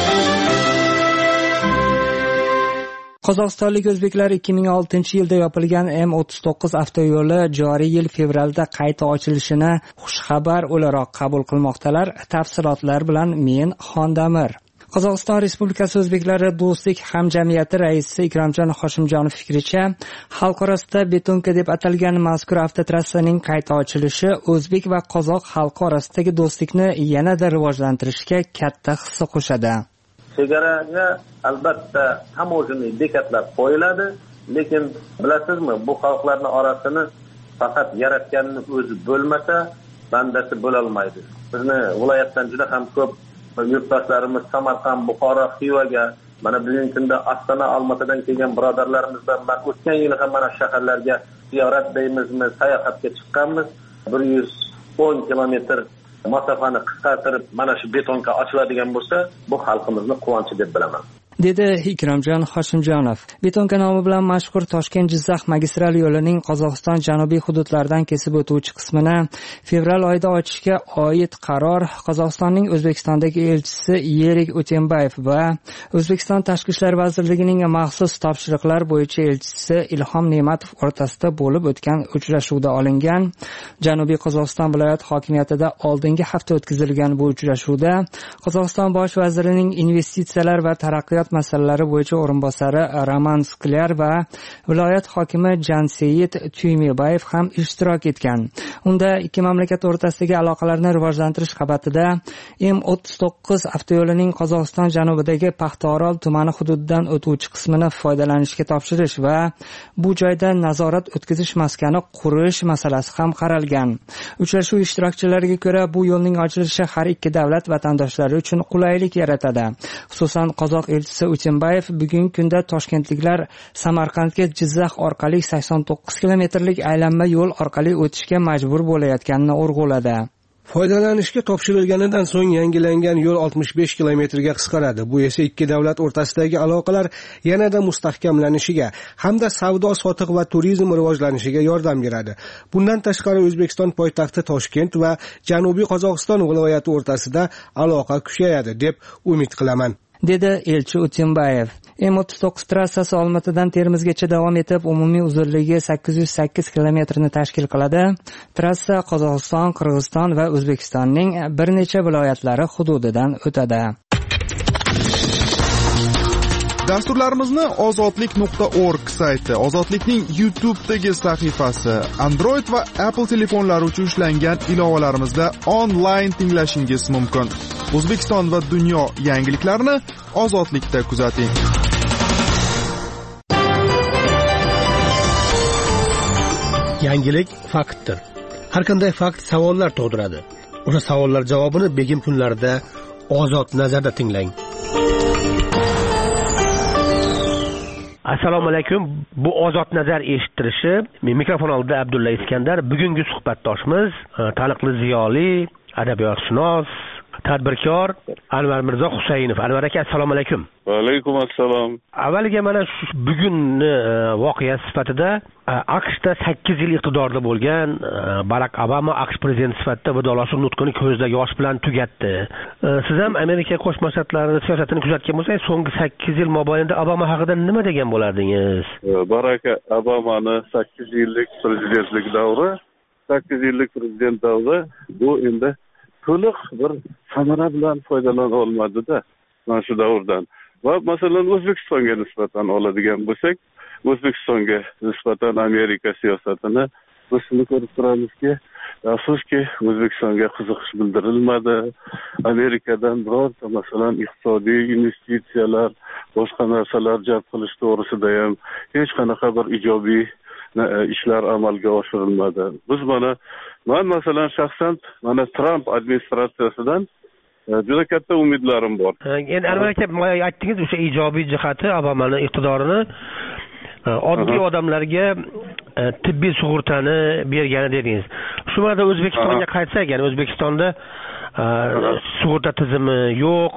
Qozog'istonlik o'zbeklar 2006-yilda yopilgan M39 avtoyo'li joriy yil fevralda qayta ochilishini xushxabar o'laroq qabul qilmoqdalar. Tafsilotlar bilan men Xondamir. Qozog'iston Respublikasi O'zbeklari do'stlik hamjamiyati raisi Ikromjon Hoshimjonov fikricha, xalq orasida betonka deb atalgan mazkur avtotrassaning qayta ochilishi o'zbek va qozoq xalqi orasidagi do'stlikni yanada rivojlantirishga katta hissa qo'shadi. Chegaraga albatta tamojniy bekatlar qo'yiladi, lekin bilasizmi, bu xalqlarning orasini faqat yaratganning o'zi bo'lmasa, bandasi bo'la olmaydi. Bizni viloyatdan juda ham ko'p yurtdoshlarimiz Samarqand, Buxoro, Xivaga, mana bugungi kunda Ostona, Olmaotadan kelgan birodarlarimiz bilan men o'tgan yili ham mana shaharlarga ziyorat deymizmi, sayohatga chiqqanmiz. 110 kilometr masofani qisqartirib mana shu betonka ochiladigan bo'lsa, bu xalqimizning quvonchi deb bilaman. dedi Ikromjon Hoshimjonov. Betonka nomi bilan mashhur Toshkent-Jizzax magistral yo'lining Qozog'iston janubiy hududlaridan kesib o'tuvchi qismini fevral oyida ochishga oid qaror Qozog'istonning O'zbekistondagi elchisi Yerik O'tembayev va O'zbekiston Tashqi ishlar vazirligining maxsus topshiriqlar bo'yicha elchisi Ilhom Ne'matov o'rtasida bo'lib o'tgan uchrashuvda olingan. Janubiy Qozog'iston viloyat hokimiyatida oldingi hafta o'tkazilgan bu uchrashuvda Qozog'iston bosh vazirining investitsiyalar va taraqqiyot masalalari bo'yicha o'rinbosari Roman Sklyar va viloyat hokimi Janseyit Tuymebayev ham ishtirok etgan. Unda ikki mamlakat o'rtasidagi aloqalarni rivojlantirish qabatida M39 avtoyo'lining Qozog'iston janubidagi Paxtaorol tumani hududidan o'tuvchi qismini foydalanishga topshirish va bu joyda nazorat o'tkazish maskani qurish masalasi ham qaralgan. Uchrashuv ishtirokchilariga ko'ra, bu yo'lning ochilishi har ikki davlat vatandoshlari uchun qulaylik yaratadi. Xususan, qozoq elchisi O'tembayev bugungi kunda toshkentliklar Samarqandga Jizzax orqali 89 kilometrlik aylanma yo'l orqali o'tishga majbur bo'layotganini urg'uladi. Foydalanishga topshirilganidan so'ng yangilangan yo'l 65 kilometrga qisqaradi. Bu esa ikki davlat o'rtasidagi aloqalar yanada mustahkamlanishiga hamda savdo-sotiq va turizm rivojlanishiga yordam beradi. Bundan tashqari O'zbekiston poytaxti Toshkent va Janubiy Qozog'iston viloyati o'rtasida aloqa kuchayadi deb umid qilaman. dedi elchi Utembayev. M39 trassasi Olmaotadan Termizgacha davom etib, umumiy uzunligi 808 kilometrni tashkil qiladi. Trassa Qozog'iston, Qirg'iziston va O'zbekistonning bir necha viloyatlari hududidan o'tadi. Dasturlarimizni ozodlik.org sayti, Ozodlikning YouTube'dagi sahifasi, Android va Apple telefonlari uchun ishlangan ilovalarimizda onlayn tinglashingiz mumkin. O'zbekiston va dunyo yangiliklarini Ozodlikda kuzating. Yangilik faktdir. Har qanday fakt savollar tug'diradi. O'sha savollar javobini begim kunlarida Ozod nazarda tinglang. Assalomu alaykum. Bu Ozod nazar eshittirishi. Mikrofon oldida Abdulla Iskandar. Bugungi suhbatdoshimiz taniqli ziyoli, adabiyotshunos, tadbirkor Anvar Mirzo Husaynov. Anvar aka, assalomu alaykum. Va alaykum assalom. Avvaliga mana shu bugunni voqea sifatida AQShda 8 yil iqtidorda bo'lgan Barak Obama AQSh prezidenti sifatida vidolashuv nutqini ko'zdagi yosh bilan tugatdi. Siz ham Amerika Qo'shma Shtatlarining siyosatini kuzatgan bo'lsangiz, so'nggi 8 yil mobaynida Obama haqida nima degan bo'lardingiz? Barak Obamani 8 yillik prezidentlik davri, 8 yillik prezident davri bu endi to'liq bir samara bilan foydalana olmadi-da mana shu davrdan. Va masalan O'zbekistonga nisbatan oladigan bo'lsak, O'zbekistonga nisbatan Amerika siyosatini biz shuni ko'rib turamizki, afsuski O'zbekistonga qiziqish bildirilmadi. Amerikadan birorta masalan iqtisodiy investitsiyalar, boshqa narsalar jalb qilish to'g'risida ham hech qanaqa bir ijobiy ishlar amalga oshirilmadi. Biz men masalan shaxsan mana Trump administratsiyasidan juda katta umidlarim bor. Endi albatta aytdingiz, o'sha ijobiy jihati Obamaning iqtidorini oddiy odamlarga tibbiy sug'urtani bergani dedingiz. Shu yerda O'zbekistonga qaytsak, ya'ni O'zbekistonda sug'urta tizimi yo'q,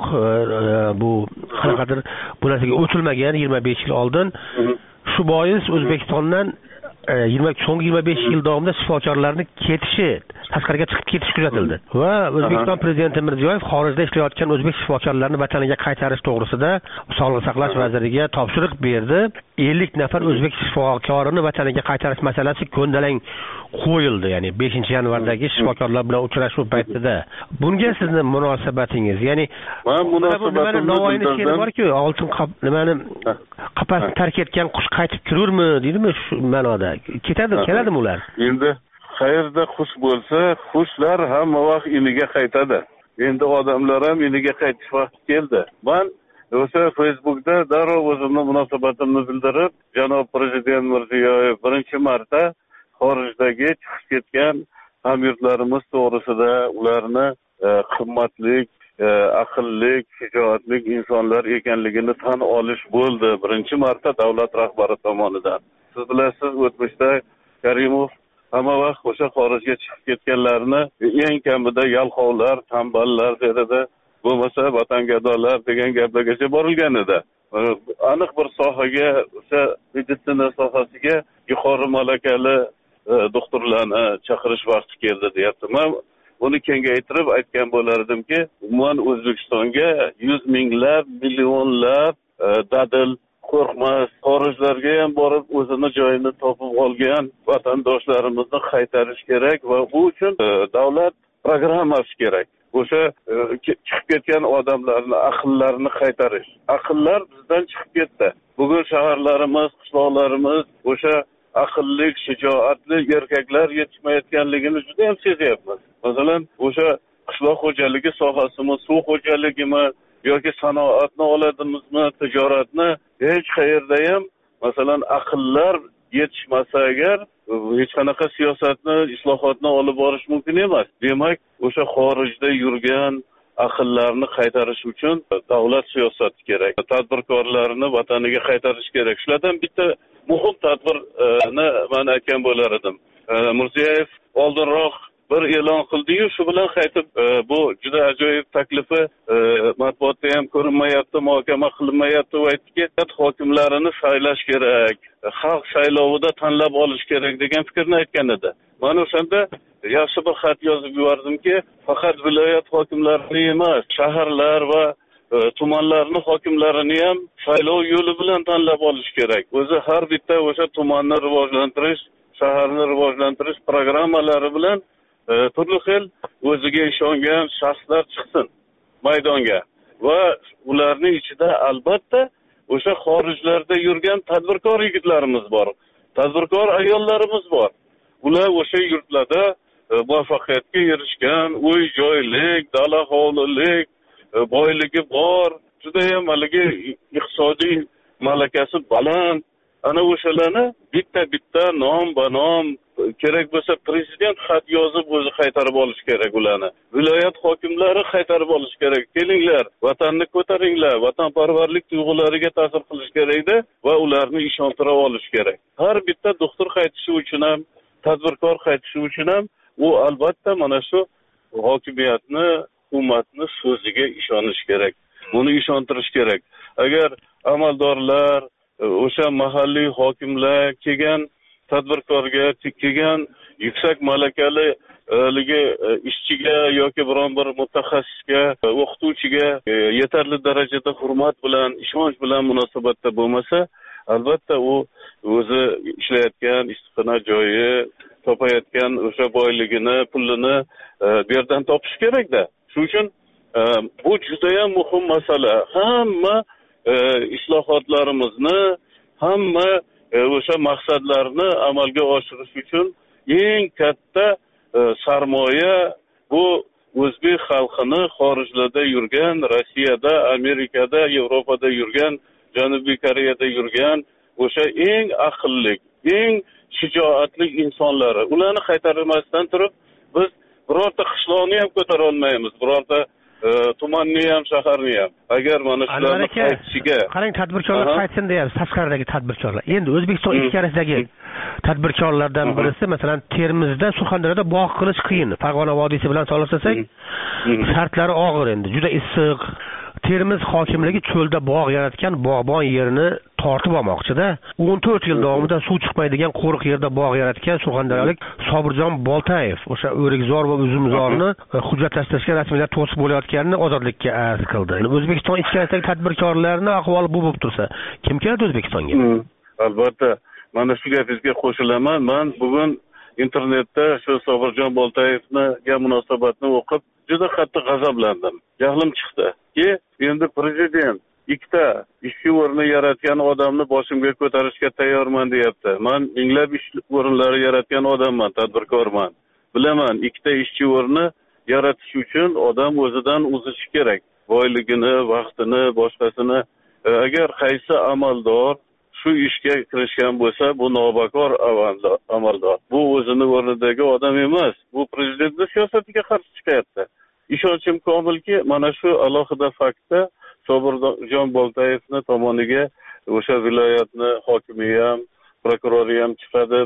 bu qanaqadir bu narsaga o'tilmagan 25 yil oldin. Shu bois O'zbekistondan so'nggi 25 yil davomida shifokorlarning ketishi, tashqariga chiqib ketish kuzatildi. Va O'zbekiston prezidenti Mirziyoyev xorijda ishlayotgan o'zbek shifokorlarini vataniga qaytarish to'g'risida Sog'liqni saqlash vaziriga topshiriq berdi. 50 nafar o'zbek shifokorini vataniga qaytarish masalasi ko'ndalang qo'yildi, ya'ni 5-yanvardagi shifokorlar bilan uchrashuv paytida. Bunga sizning munosabatingiz, ya'ni men munosabatim borki, oltin qafasni tark etgan qush qaytib kirurmi, deydimi shu ma'noda? Keladimi ular? Endi qayerda qush bo'lsa, qushlar hamma vaqt iniga qaytadi. Endi odamlar ham iniga qaytish vaqti keldi. Men o'sha Facebookda darrov o'zimning munosabatimni bildirib, janob prezident Mirziyoyev birinchi marta xorijdagi chiqib ketgan hamyurtlarimiz to'g'risida ularni qimmatli, aqlli, shijoatli insonlar ekanligini tan olish bo'ldi. Birinchi marta davlat rahbari tomonidan. Siz bilasiz, o'tmishda Karimov hamma vaqt o'sha xorijga chiqib ketganlarni eng kamida yalqovlar, tamballar dedi, bo'lmasa vatangadolar degan gaplargacha borilgan edi. Aniq bir sohaga, o'sha meditsina sohasiga yuqori malakali doktorlarni chaqirish vaqti keldi deyapti. Men buni kengaytirib aytgan bo'lardimki, umuman O'zbekistonga 100 minglab, millionlab dadil, qo'rqmas, xorijlarga ham borib o'zini joyini topib olgan vatandoshlarimizni qaytarish kerak va bu uchun davlat programmasi kerak. O'sha chiqib ketgan odamlarni, aqllarini qaytarish. Aqllar bizdan chiqib ketdi. Bugun shaharlarimiz, qishloqlarimiz o'sha aqlli, shijoatli erkaklar yetishmayotganligini juda ham sezyapmiz. Masalan, o'sha qishloq xo'jaligi sohasimi, suv xo'jaligimi yoki sanoatni oladimizmi, tijoratni hech qayerda ham masalan aqllar yetishmasa agar hech qanaqa siyosatni, islohotni olib borish mumkin emas. Demak, o'sha xorijda yurgan aqllarni qaytarish uchun davlat siyosati kerak. Tadbirkorlarni vataniga qaytarish kerak. Shulardan bitta muhim tadbirni men aytgan bo'lar edim. Mirziyoyev oldinroq bir e'lon qildi-yu, shu bilan qaytib bu juda ajoyib taklifi matbuotda ham ko'rinmayapti, muhokama qilinmayapti va aytdiki, hokimlarini saylash kerak, xalq saylovida tanlab olish kerak degan fikrni aytgan edi. Men o'shanda yaxshi bir xat yozib yubordimki, faqat viloyat hokimlarini emas, shaharlar va tumanlarni hokimlarini ham saylov yo'li bilan tanlab olish kerak. O'zi har bitta o'sha tumanni rivojlantirish, shaharni rivojlantirish programmalari bilan turli xil o'ziga ishongan shaxslar chiqsin maydonga va ularning ichida albatta o'sha xorijlarda yurgan tadbirkor yigitlarimiz bor, tadbirkor ayollarimiz bor. Ular o'sha yurtlarda muvaffaqiyatga erishgan, uy joylik, dala hovlilik, boyligi bor, judayam haligi iqtisodiy malakasi baland. Ana o'shalarni bitta nom va nom kerak bo'lsa prezident xat yozib o'zi qaytarib olish kerak ularni. Viloyat hokimlari qaytarib olish kerak. Kelinglar, vatanni ko'taringlar, vatanparvarlik tuyg'ulariga ta'sir qilish kerakda va ularni ishontira olish kerak. Har bitta doktor qaytishi uchun ham, tadbirkor qaytishi uchun ham u albatta mana shu hokimiyatni, hukumatni so'ziga ishonish kerak. Buni ishontirish kerak. Agar amaldorlar, o'sha mahalliy hokimlar kelgan tadbirkorga, kelgan yuksak malakali ishchiga yoki biron bir mutaxassisga, o'qituvchiga yetarli darajada hurmat bilan, ishonch bilan munosabatda bo'lmasa, albatta u o'zi ishlayotgan istiqona joyi, topayotgan o'sha boyligini, pulini bu yerdan topish kerak-da. Shuning uchun bu juda ham muhim masala. Hamma islohotlarimizni, hamma o'sha maqsadlarni amalga oshirish uchun eng katta sarmoya bu o'zbek xalqini xorijlarda yurgan, Rossiyada, Amerikada, Yevropada yurgan, Janubiy Koreyada yurgan o'sha eng aqlli, eng shijoatli insonlari. Ularni qaytarmasdan turib biz birorta qishloqni ham ko'tara olmaymiz, birorta tumanni ham, shaharni ham. Agar mana shularni qaytishiga qarang, tadbirkorlar qaytsin deyapsiz, tashqaridagi tadbirkorlar. Endi O'zbekiston ichkarisidagi tadbirkorlardan birisi, masalan, Termizda, Surxondaryoda bog' qilish qiyin. Farg'ona vodiysi bilan solishtirsak, shartlari og'ir endi, juda issiq. Termiz hokimligi cho'lda bog' yaratgan bog'bon yerini tortib olmoqchi-da. 14 yil davomida suv chiqmaydigan qo'riq yerda bog' yaratgan surxondaryolik Sobirjon Boltayev o'sha o'rikzor va uzumzorni hujjatlashtirishga rasmiylar to'sib bo'layotganini ozodlikka arz qildi. O'zbekiston ichkarisidagi tadbirkorlarning ahvoli bu bo'lib tursa, kim keladi O'zbekistonga? Albatta, mana shu gapingizga qo'shilaman. Men bugun internetda shu Sobirjon Boltayevga munosabatni o'qib juda qattiq g'azablandim. Jahlim chiqdi. Endi prezident ikkita ishchi o'rni yaratgan odamni boshimga ko'tarishga tayyorman deyapti. Men minglab ish o'rinlari yaratgan odamman, tadbirkorman. Bilaman, ikkita ishchi o'rni yaratish uchun odam o'zidan uzishi kerak. Boyligini, vaqtini, boshqasini. Agar qaysi amaldor shu ishga kirishgan bo'lsa, bu nobakor amaldor. Bu o'zini o'rnidagi odam emas. Bu prezidentning siyosatiga qarshi chiqyapti. Ishonchim komilki, mana shu alohida faktda Sobirjon Boltayevni tomoniga o'sha viloyatni hokimi ham, prokurori ham chiqadi.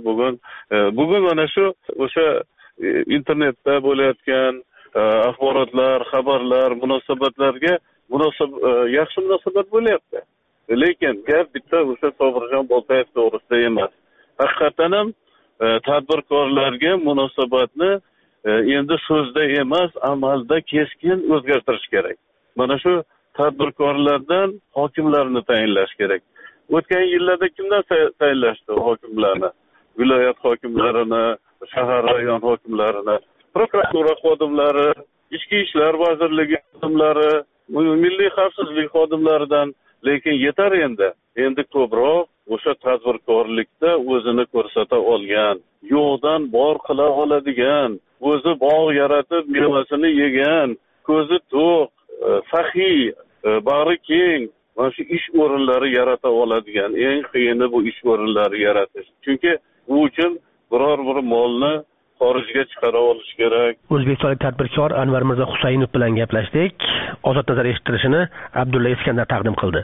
Bugun mana shu o'sha internetda bo'layotgan axborotlar, xabarlar, munosabatlarga yaxshi munosabat bo'lyapti. Lekin gap bitta o'sha Sobirjon Boltayev to'g'risida emas. Haqiqatan ham tadbirkorlarga munosabatni endi so'zda emas, amalda keskin o'zgartirish kerak. Mana shu tadbirkorlardan hokimlarni tayinlash kerak. O'tgan yillarda kimdan tayinlashdi hokimlarni? Viloyat hokimlarini, shahar rayon hokimlarini, prokuratura xodimlari, ichki ishlar vazirligi xodimlari, milliy xavfsizlik xodimlaridan. Lekin yetar endi. Endi ko'proq o'sha tadbirkorlikda o'zini ko'rsata olgan, yo'qdan bor qila oladigan, o'zi bog' yaratib mevasini yegan, ko'zi to'q, saxiy, bag'ri keng, mana shu ish o'rinlari yarata oladigan. Eng qiyini bu ish o'rinlari yaratish. Chunki bu uchun biror bir molni xorijga chiqara olish kerak. O'zbekistonlik tadbirkor Anvar Mirzo Husaynov bilan gaplashdik. Ozod nazar eshittirishini Abdulla Iskandar taqdim qildi.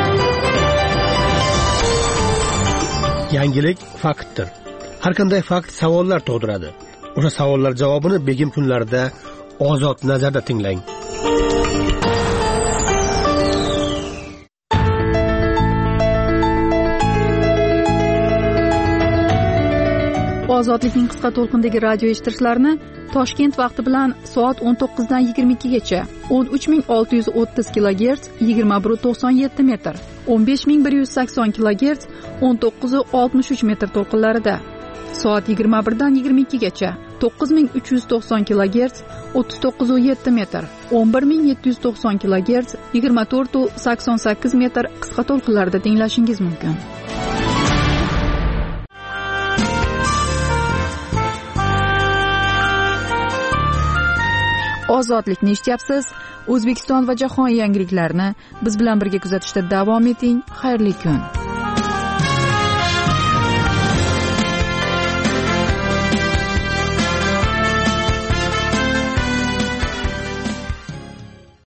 Yangilik faktdir. Har qanday fakt savollar tug'diradi. O'sha savollar javobini Begim kunlarida Ozod nazarda tinglang. ozodlikning qisqa to'lqindagi radio eshittirishlarini Toshkent vaqti bilan soat 19 dan 22 gacha 13630 kHz 2197 metr, 15180 kHz 1963 metr to'lqinlarida, soat 21 dan 22 gacha 9390 kHz 3907 metr, 11790 kHz 2488 metr qisqa to'lqinlarida tinglashingiz mumkin. Ozodlikni eshityapsiz. O'zbekiston va jahon yangiliklarini biz bilan birga kuzatishda davom eting. Xayrli kun.